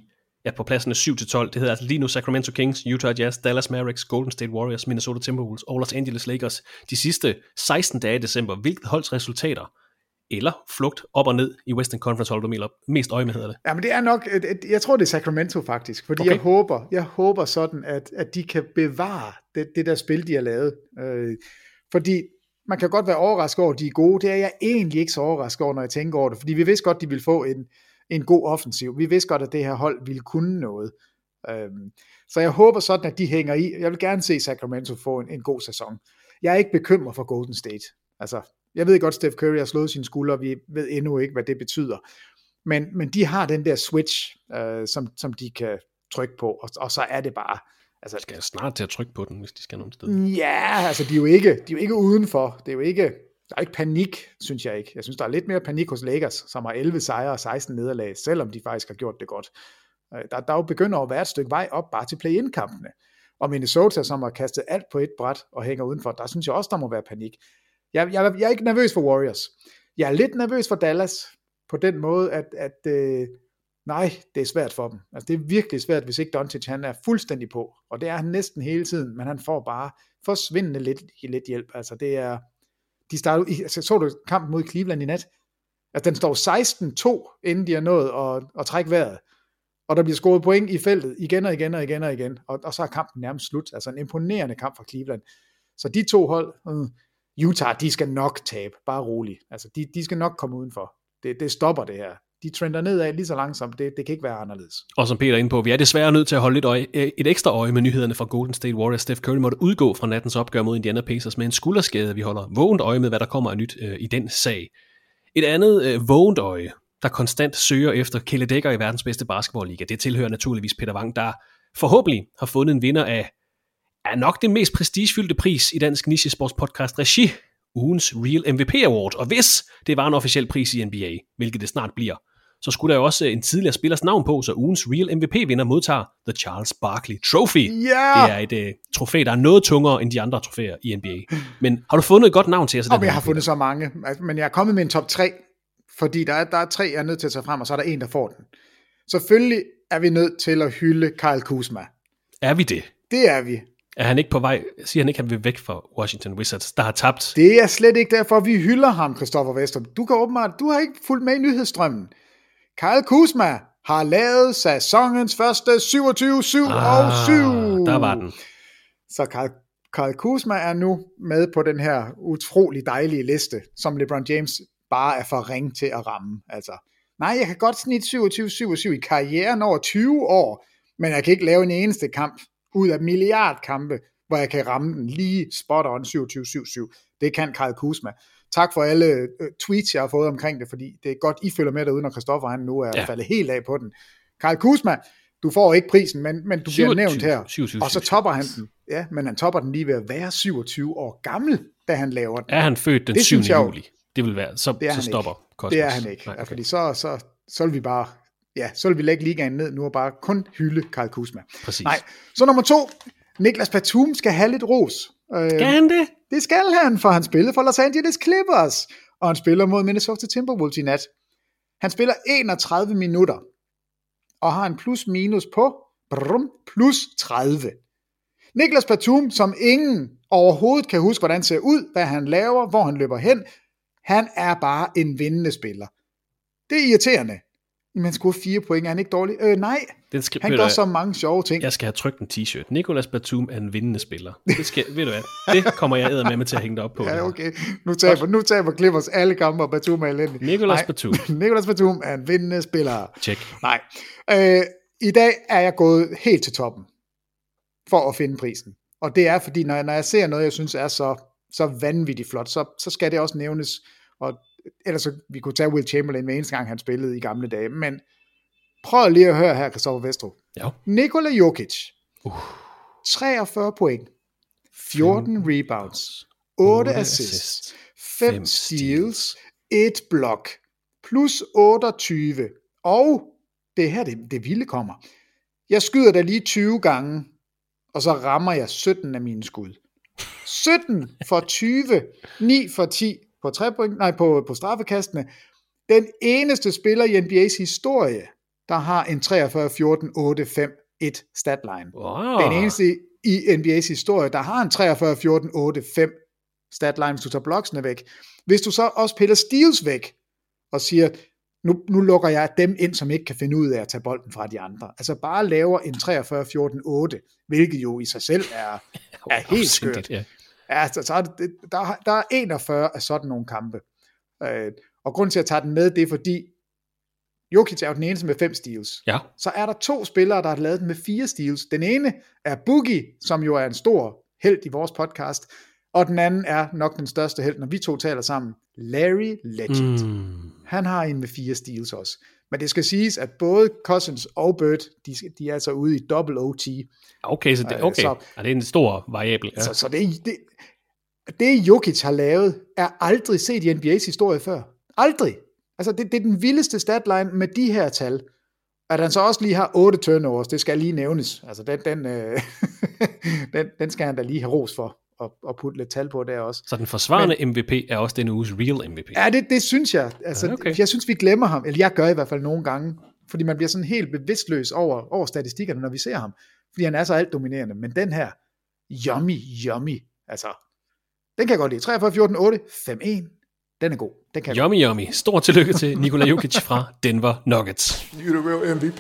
ja, på pladserne syv til tolv. Det hedder altså lige nu Sacramento Kings, Utah Jazz, Dallas Mavericks, Golden State Warriors, Minnesota Timberwolves og Los Angeles Lakers. De sidste seksten dage i december. Hvilket holds resultater eller flugt op og ned i Western Conference holder du mest øje med, hedder det? Jamen det er nok, jeg tror det er Sacramento faktisk, fordi okay. jeg håber, jeg håber sådan, at, at de kan bevare det, det der spil, de har lavet. Øh, fordi man kan godt være overrasket over, at de er gode. Det er jeg egentlig ikke så overrasket over, når jeg tænker over det, fordi vi vidste godt, de ville få en, en god offensiv. Vi vidste godt, at det her hold ville kunne noget. Øh, så jeg håber sådan, at de hænger i. Jeg vil gerne se Sacramento få en, en god sæson. Jeg er ikke bekymret for Golden State. Altså, jeg ved godt, Steph Curry har slået sine skuldre, vi ved endnu ikke, hvad det betyder. Men, men de har den der switch, øh, som, som de kan trykke på, og, og så er det bare... Altså, skal jeg snart til at trykke på den, hvis de skal nogen sted? Ja, altså de er jo ikke, de er jo ikke udenfor. Det er jo ikke, der er ikke panik, synes jeg ikke. Jeg synes, der er lidt mere panik hos Lakers, som har elleve sejre og seksten nederlag, selvom de faktisk har gjort det godt. Der, der er jo begynder at være et stykke vej op bare til play-in-kampene. Og Minnesota, som har kastet alt på et bræt og hænger udenfor, der synes jeg også, der må være panik. Jeg, jeg, jeg er ikke nervøs for Warriors. Jeg er lidt nervøs for Dallas, på den måde, at, at øh, nej, det er svært for dem. Altså, det er virkelig svært, hvis ikke Doncic han er fuldstændig på. Og det er han næsten hele tiden, men han får bare forsvindende lidt, lidt hjælp. Altså, det er... De starter, altså, så du kampen mod Cleveland i nat? Altså, den står seksten to, inden de har nået at, at trække vejret. Og der bliver scoret point i feltet igen og igen og igen og igen. Og, og så er kampen nærmest slut. Altså, en imponerende kamp for Cleveland. Så de to hold... Øh, Utah, de skal nok tabe, bare roligt. Altså, de, de skal nok komme udenfor. Det, det stopper det her. De trender nedad lige så langsomt, det, det kan ikke være anderledes. Og som Peter er inde på, vi er desværre nødt til at holde et, øje, et ekstra øje med nyhederne fra Golden State Warriors. Steph Curry måtte udgå fra nattens opgør mod Indiana Pacers med en skulderskade. Vi holder vågent øje med, hvad der kommer af nyt øh, i den sag. Et andet øh, vågent øje, der konstant søger efter Kelle Dækker i verdens bedste basketballliga, det tilhører naturligvis Peter Wang, der forhåbentlig har fundet en vinder af, er nok det mest prestigefyldte pris i dansk nichesportspodcast regi, ugens Real M V P Award, og hvis det var en officiel pris i N B A, hvilket det snart bliver, så skulle der jo også en tidligere spillers navn på, så ugens Real M V P-vinder modtager The Charles Barkley Trophy. Yeah! Det er et uh, trofæ, der er noget tungere end de andre trofæer i N B A. Men har du fundet et godt navn til os? Og jeg har fundet så mange, men jeg er kommet med en top tre, fordi der er, der er tre, jeg er nødt til at tage frem, og så er der en, der får den. Selvfølgelig er vi nødt til at hylde Kyle Kuzma. Er vi det? Det er vi. Er han ikke på vej? Siger han ikke, at han vil væk fra Washington Wizards, der har tabt? Det er slet ikke derfor, vi hylder ham, Christoffer Vester. Du kan åbenbart, du har ikke fulgt med i nyhedsstrømmen. Kyle Kuzma har lavet sæsonens første syvogtyve syv ah, og syv. Der var den. Så Kyle, Kyle Kuzma er nu med på den her utrolig dejlige liste, som LeBron James bare er for ring til at ramme. Altså, nej, jeg kan godt snit syvogtyve syv og syv i karrieren over tyve år, men jeg kan ikke lave en eneste kamp ud af milliardkampe, hvor jeg kan ramme den lige spot on syvogtyve syv syv. Det kan Kyle Kuzma. Tak for alle øh, tweets, jeg har fået omkring det, fordi det er godt, I følger med derude, når Christoffer han nu er ja. faldet helt af på den. Kyle Kuzma, du får ikke prisen, men, men du bliver nævnt her, syvogtyve, og så topper han den. Ja, men han topper den lige ved at være syvogtyve år gammel, da han laver den. Er han født den syvende juli? Det vil være, så, så stopper Kosmos. Det er han ikke, Nej, okay. Fordi så, så, så vil vi bare, ja, så vil vi lægge ligaen ned nu og bare kun hylde Kyle Kuzma. Præcis. Nej, så nummer to, Niklas Batum skal have lidt ros. Skal han det? Det skal han, for han spillede for Los Angeles Clippers, og han spiller mod Minnesota Timberwolves i nat. Han spiller enogtredive minutter, og har en plus minus på brum, plus tredive. Niklas Batum, som ingen overhovedet kan huske, hvordan han ser ud, hvad han laver, hvor han løber hen, han er bare en vindende spiller. Det er irriterende. Men han scorer fire point, er han ikke dårlig? Øh, nej, den skal, han gør jeg, så mange sjove ting. Jeg skal have trykt en t-shirt. Niklas Batum er en vindende spiller. Det skal, ved du hvad, det kommer jeg eddermad med til at hænge dig op på. Ja, okay. Nu taber, nu taber Clippers alle kampe, og Batum er elendig. Niklas Batum. Niklas Batum er en vindende spiller. Check. Nej. Øh, I dag er jeg gået helt til toppen for at finde prisen. Og det er, fordi når, når jeg ser noget, jeg synes er så, så vanvittigt flot, så, så skal det også nævnes. Og ellers så vi kunne tage Will Chamberlain med eneste gang, han spillede i gamle dage. Men prøv lige at høre her, Christoffer Vestro. Ja. Nikola Jokic. Uh. treogfyrre point. fjorten rebounds. otte assists. fem steals. et blok. Plus otteogtyve. Og det her, det, det vilde kommer. Jeg skyder da lige tyve gange, og så rammer jeg sytten af mine skud. sytten for tyve. ni for ti. På, tre point, nej, på, på straffekastene. Den eneste spiller i N B A's historie, der har en treogfyrre fjorten otte fem et statline. Wow. Den eneste i N B A's historie, der har en treogfyrre fjorten otte fem statline, hvis du tager blocksene væk. Hvis du så også piller steals væk, og siger, nu, nu lukker jeg dem ind, som ikke kan finde ud af at tage bolden fra de andre. Altså bare laver en treogfyrre fjorten otte, hvilket jo i sig selv er, er helt skørt. Ja. Altså, så er det, der, der er enogfyrre af sådan nogle kampe. Øh, og grunden til at tage den med, det er fordi, Jokic er jo den eneste med fem steals. Ja. Så er der to spillere, der har lavet den med fire steals. Den ene er Boogie, som jo er en stor held i vores podcast, og den anden er nok den største held, når vi to taler sammen, Larry Legend. Mm. Han har en med fire steals også. Men det skal siges, at både Cousins og Bird, de, de er altså ude i double O T. Okay, så det, okay. Så, ja, det er en stor variabel. Ja. Så, så det, det, det Jokic har lavet, er aldrig set i N B A's historie før. Aldrig. Altså, det, det er den vildeste statline med de her tal. At han så også lige har otte turnovers, det skal lige nævnes. Altså, den, den, øh, den, den skal han da lige have ros for, og, og putte lidt tal på der også. Så den forsvarende Men, M V P er også denne uges real M V P? Ja, det, det synes jeg. Altså, okay. Jeg synes, vi glemmer ham, eller jeg gør i hvert fald nogle gange, fordi man bliver sådan helt bevidstløs over, over statistikkerne, når vi ser ham. Fordi han er så alt dominerende. Men den her, yummy, yummy, altså, den kan jeg godt lide. treogfyrre fjorten otte fem en. Den er god. Den kan yummy, yummy. Stort tillykke til Nikola Jokic fra Denver Nuggets. You're the real M V P.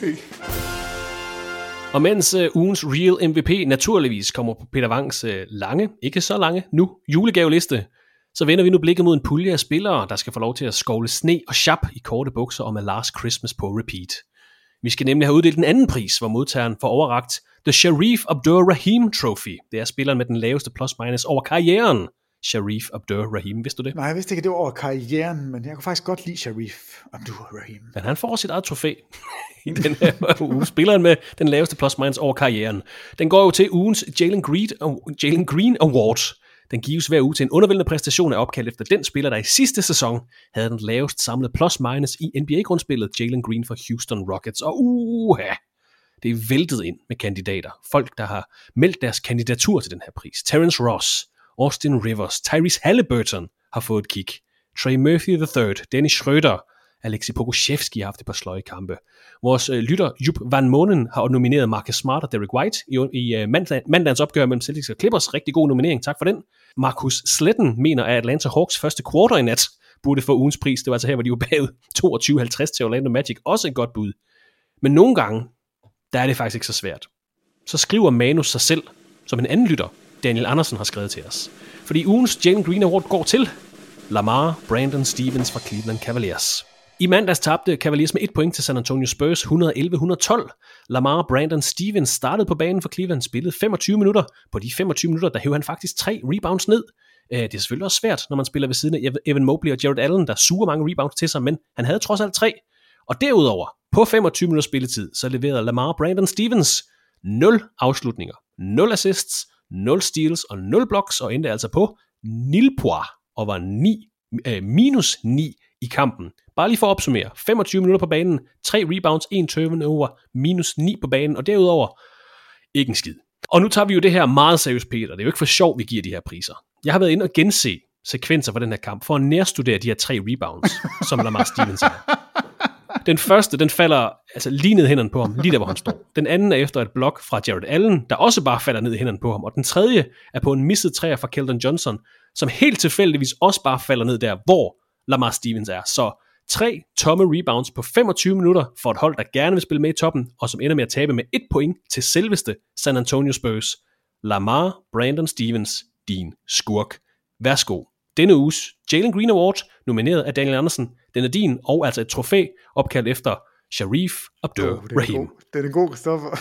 Og mens uh, ugens real M V P naturligvis kommer på Peter Wangs uh, lange, ikke så lange, nu julegaveliste, så vender vi nu blikket mod en pulje af spillere, der skal få lov til at skovle sne og chap i korte bukser og med Last Christmas på repeat. Vi skal nemlig have uddelt en anden pris, hvor modtageren får overrakt The Sharif Abdur-Rahim Trophy. Det er spilleren med den laveste plus-minus over karrieren. Sharif Abdur-Rahim, vidste du det? Nej, jeg vidste ikke, at det var over karrieren, men jeg kunne faktisk godt lide Sharif Abdur-Rahim. Men han får sit eget trofæ i den her uge. Spilleren med den laveste plus-minus over karrieren. Den går jo til ugens Jalen Green, Jalen Green Award. Den gives hver uge til en undervældende præstation af opkald efter den spiller, der i sidste sæson havde den lavest samlede plus-minus i N B A-grundspillet, Jalen Green for Houston Rockets. Og uha, det er væltet ind med kandidater. Folk, der har meldt deres kandidatur til den her pris. Terrence Ross, Austin Rivers, Tyrese Halliburton har fået et kick. Trey Murphy the third, Dennis Schröder, Alexei Pokusevski har haft et par sløje kampe. Vores øh, lytter Jupp Van Monen har nomineret Marcus Smart og Derek White i, i øh, mandag, mandagens opgør mellem Celtics og Clippers. Rigtig god nominering, tak for den. Marcus Sletten mener, at Atlanta Hawks første quarter i nat burde få ugens pris. Det var altså her, hvor de var bagud toogtyve halvtreds til Orlando Magic. Også et godt bud. Men nogle gange, der er det faktisk ikke så svært. Så skriver Manus sig selv, som en anden lytter, Daniel Andersen, har skrevet til os. Fordi ugens Jalen Green Award går til Lamar Brandon Stevens fra Cleveland Cavaliers. I mandags tabte Cavaliers med et point til San Antonio Spurs et hundrede og elleve til et hundrede og tolv. Lamar Brandon Stevens startede på banen for Cleveland, spillede femogtyve minutter. På de femogtyve minutter, der hævde han faktisk tre rebounds ned. Det er selvfølgelig også svært, når man spiller ved siden af Evan Mobley og Jared Allen, der suger mange rebounds til sig, men han havde trods alt tre. Og derudover, på femogtyve minutter spilletid, så leverede Lamar Brandon Stevens nul afslutninger, nul assists, nul steals og nul blocks, og endte altså på nul point og var ni, øh, minus ni i kampen. Bare lige for at opsummere. femogtyve minutter på banen, tre rebounds, en turnover, minus ni på banen, og derudover ikke en skid. Og nu tager vi jo det her meget seriøst, Peter. Det er jo ikke for sjov, vi giver de her priser. Jeg har været inde og gense sekvenser fra den her kamp, for at nærstudere de her tre rebounds, som Lamar Stevens er. Den første, den falder altså lige ned i hænderne på ham, lige der, hvor han står. Den anden er efter et blok fra Jared Allen, der også bare falder ned i hænderne på ham. Og den tredje er på en misset træer fra Keldon Johnson, som helt tilfældigvis også bare falder ned der, hvor Lamar Stevens er. Så tre tomme rebounds på femogtyve minutter for et hold, der gerne vil spille med i toppen, og som ender med at tabe med et point til selveste San Antonio Spurs. Lamar Brandon Stevens, din skurk. Værsgo. Denne uges Jalen Green Award, nomineret af Daniel Andersen, den er din, og altså et trofæ opkaldt efter Sharif Abdur-Rahim. Oh, det er en god Christoffer.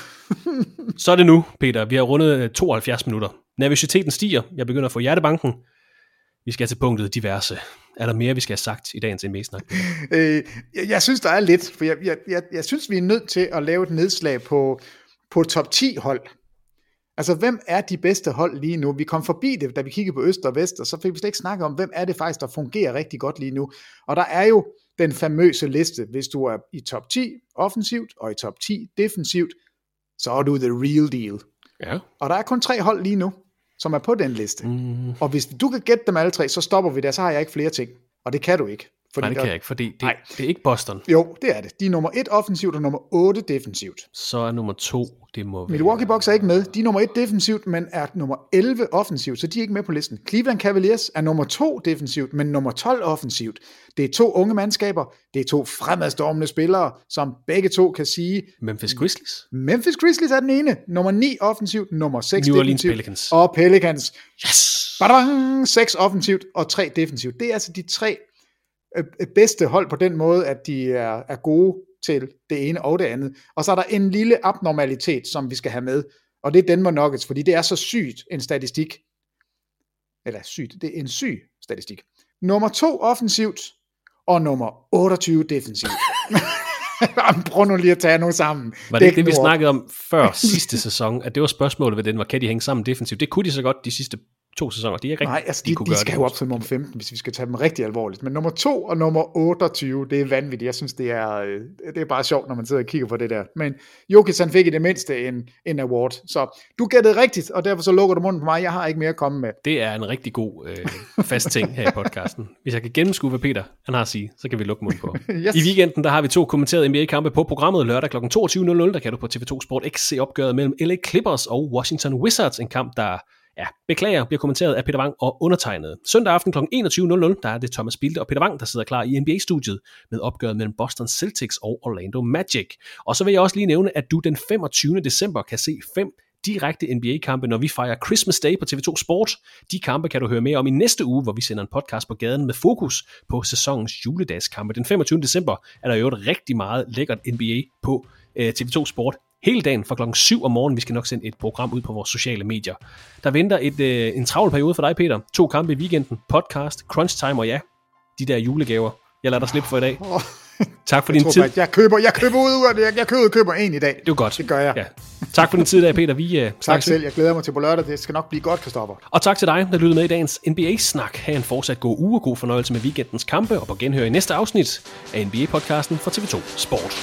Så er det nu, Peter. Vi har rundet tooghalvfjerds minutter. Nervøsiteten stiger. Jeg begynder at få hjertebanken. Vi skal til punktet diverse. Er der mere, vi skal have sagt i dagens N B A-snak? øh, jeg, jeg synes, der er lidt, for jeg, jeg, jeg, jeg synes, vi er nødt til at lave et nedslag på, på top ti hold. Altså, hvem er de bedste hold lige nu? Vi kom forbi det, da vi kiggede på øst og vest, og så fik vi slet ikke snakket om, hvem er det faktisk, der fungerer rigtig godt lige nu. Og der er jo den famøse liste, hvis du er i top ti offensivt, og i top ti defensivt, så er du the real deal. Ja. Og der er kun tre hold lige nu, som er på den liste. Mm. Og hvis du kan gætte dem alle tre, så stopper vi der, så har jeg ikke flere ting. Og det kan du ikke. Fordi Nej, det kan der... jeg ikke, fordi det, det er ikke Boston. Jo, det er det. De er nummer et offensivt og nummer otte defensivt. Så er nummer to, det må være... Milwaukee Bucks er ikke med. De er nummer et defensivt, men er nummer elleve offensivt, så de er ikke med på listen. Cleveland Cavaliers er nummer to defensivt, men nummer tolv offensivt. Det er to unge mandskaber, det er to fremadstormende spillere, som begge to kan sige... Memphis Grizzlies. Memphis Grizzlies er den ene. Nummer ni offensivt, nummer seks New Orleans defensivt. Pelicans. Og Pelicans. Yes! Badang! seks offensivt og tre defensivt. Det er altså de tre bedste hold på den måde, at de er, er gode til det ene og det andet. Og så er der en lille abnormalitet, som vi skal have med, og det er Denver Nuggets, fordi det er så sygt en statistik. Eller sygt, det er en syg statistik. Nummer to offensivt, og nummer otteogtyve defensivt. Prøv nu lige at tage nogle sammen. Var det ikke det, vi snakkede om før sidste sæson, at det var spørgsmålet ved den, hvor kan de hænge sammen defensivt? Det kunne de så godt de sidste to sæsoner. De er ikke Nej, rigtig, altså de, de, de, kunne de gøre skal det. jo op til nummer femten, hvis vi skal tage dem rigtig alvorligt. Men nummer to og nummer otteogtyve, det er vanvittigt. Jeg synes, det er, det er bare sjovt, når man sidder og kigger på det der. Men Jokic, han fik i det mindste en, en award. Så du gættede rigtigt, og derfor så lukker du munden på mig. Jeg har ikke mere at komme med. Det er en rigtig god øh, fast ting her i podcasten. Hvis jeg kan gennemskue, hvad Peter han har at sige, så kan vi lukke munden på. Yes. I weekenden, der har vi to kommenterede N B A-kampe på programmet lørdag kl. toogtyve nul nul. Der kan du på T V to Sport X se opgøret mellem L A Clippers og Washington Wizards. En kamp, der ja, beklager, bliver kommenteret af Peter Wang og undertegnet. Søndag aften kl. enogtyve nul nul, der er det Thomas Bilde og Peter Wang, der sidder klar i N B A-studiet med opgøret mellem Boston Celtics og Orlando Magic. Og så vil jeg også lige nævne, at du den femogtyvende december kan se fem direkte N B A-kampe, når vi fejrer Christmas Day på T V to Sport. De kampe kan du høre mere om i næste uge, hvor vi sender en podcast på gaden med fokus på sæsonens juledagskampe. Den femogtyvende december er der jo et rigtig meget lækkert N B A på øh, T V to Sport. Hele dagen fra klokken syv om morgenen. Vi skal nok sende et program ud på vores sociale medier. Der venter et, øh, en travl periode for dig, Peter. To kampe i weekenden, podcast, crunch time og ja, de der julegaver. Jeg lader dig slippe for i dag. Tak for din tror, tid. Jeg køber, jeg køber ud af det. Jeg, jeg køber, køber en i dag. Det er godt. Det gør jeg. Ja. Tak for din tid i dag, Peter. Vi, uh, tak selv. Jeg glæder mig til på lørdag. Det skal nok blive godt, Christoffer. Og tak til dig, der lyttede med i dagens N B A-snak. Ha' en fortsat god uge og god fornøjelse med weekendens kampe, og på genhør i næste afsnit af N B A-podcasten fra T V to Sport.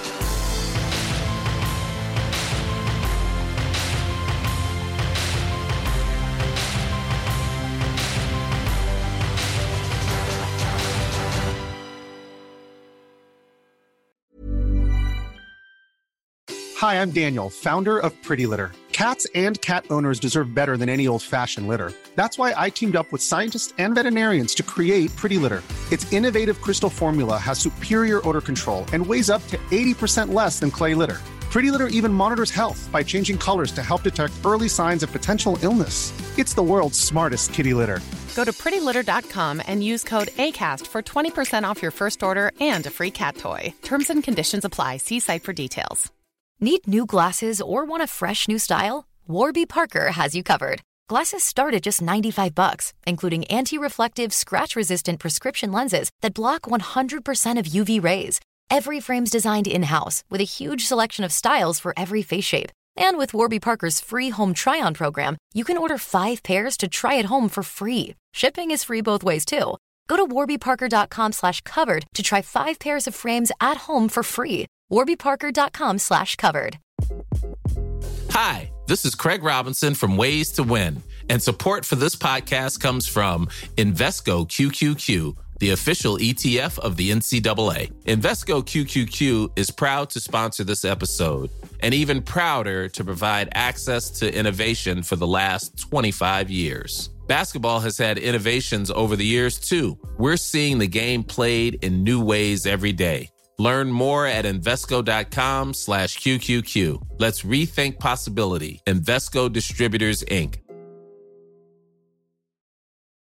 Hi, I'm Daniel, founder of Pretty Litter. Cats and cat owners deserve better than any old-fashioned litter. That's why I teamed up with scientists and veterinarians to create Pretty Litter. Its innovative crystal formula has superior odor control and weighs up to eighty percent less than clay litter. Pretty Litter even monitors health by changing colors to help detect early signs of potential illness. It's the world's smartest kitty litter. Go to pretty litter dot com and use code ACAST for twenty percent off your first order and a free cat toy. Terms and conditions apply. See site for details. Need new glasses or want a fresh new style? Warby Parker has you covered. Glasses start at just ninety-five bucks, including anti-reflective, scratch-resistant prescription lenses that block one hundred percent of U V rays. Every frame's designed in-house with a huge selection of styles for every face shape. And with Warby Parker's free home try-on program, you can order five pairs to try at home for free. Shipping is free both ways, too. Go to warby parker dot com slash covered to try five pairs of frames at home for free. warby parker dot com slash covered. Hi, this is Craig Robinson from Ways to Win, and support for this podcast comes from Invesco Q Q Q, the official E T F of the N C double A. Invesco Q Q Q is proud to sponsor this episode, and even prouder to provide access to innovation for the last twenty-five years. Basketball has had innovations over the years, too. We're seeing the game played in new ways every day. Learn more at Invesco dot com slash Q Q Q. Let's rethink possibility. Invesco Distributors, Incorporated.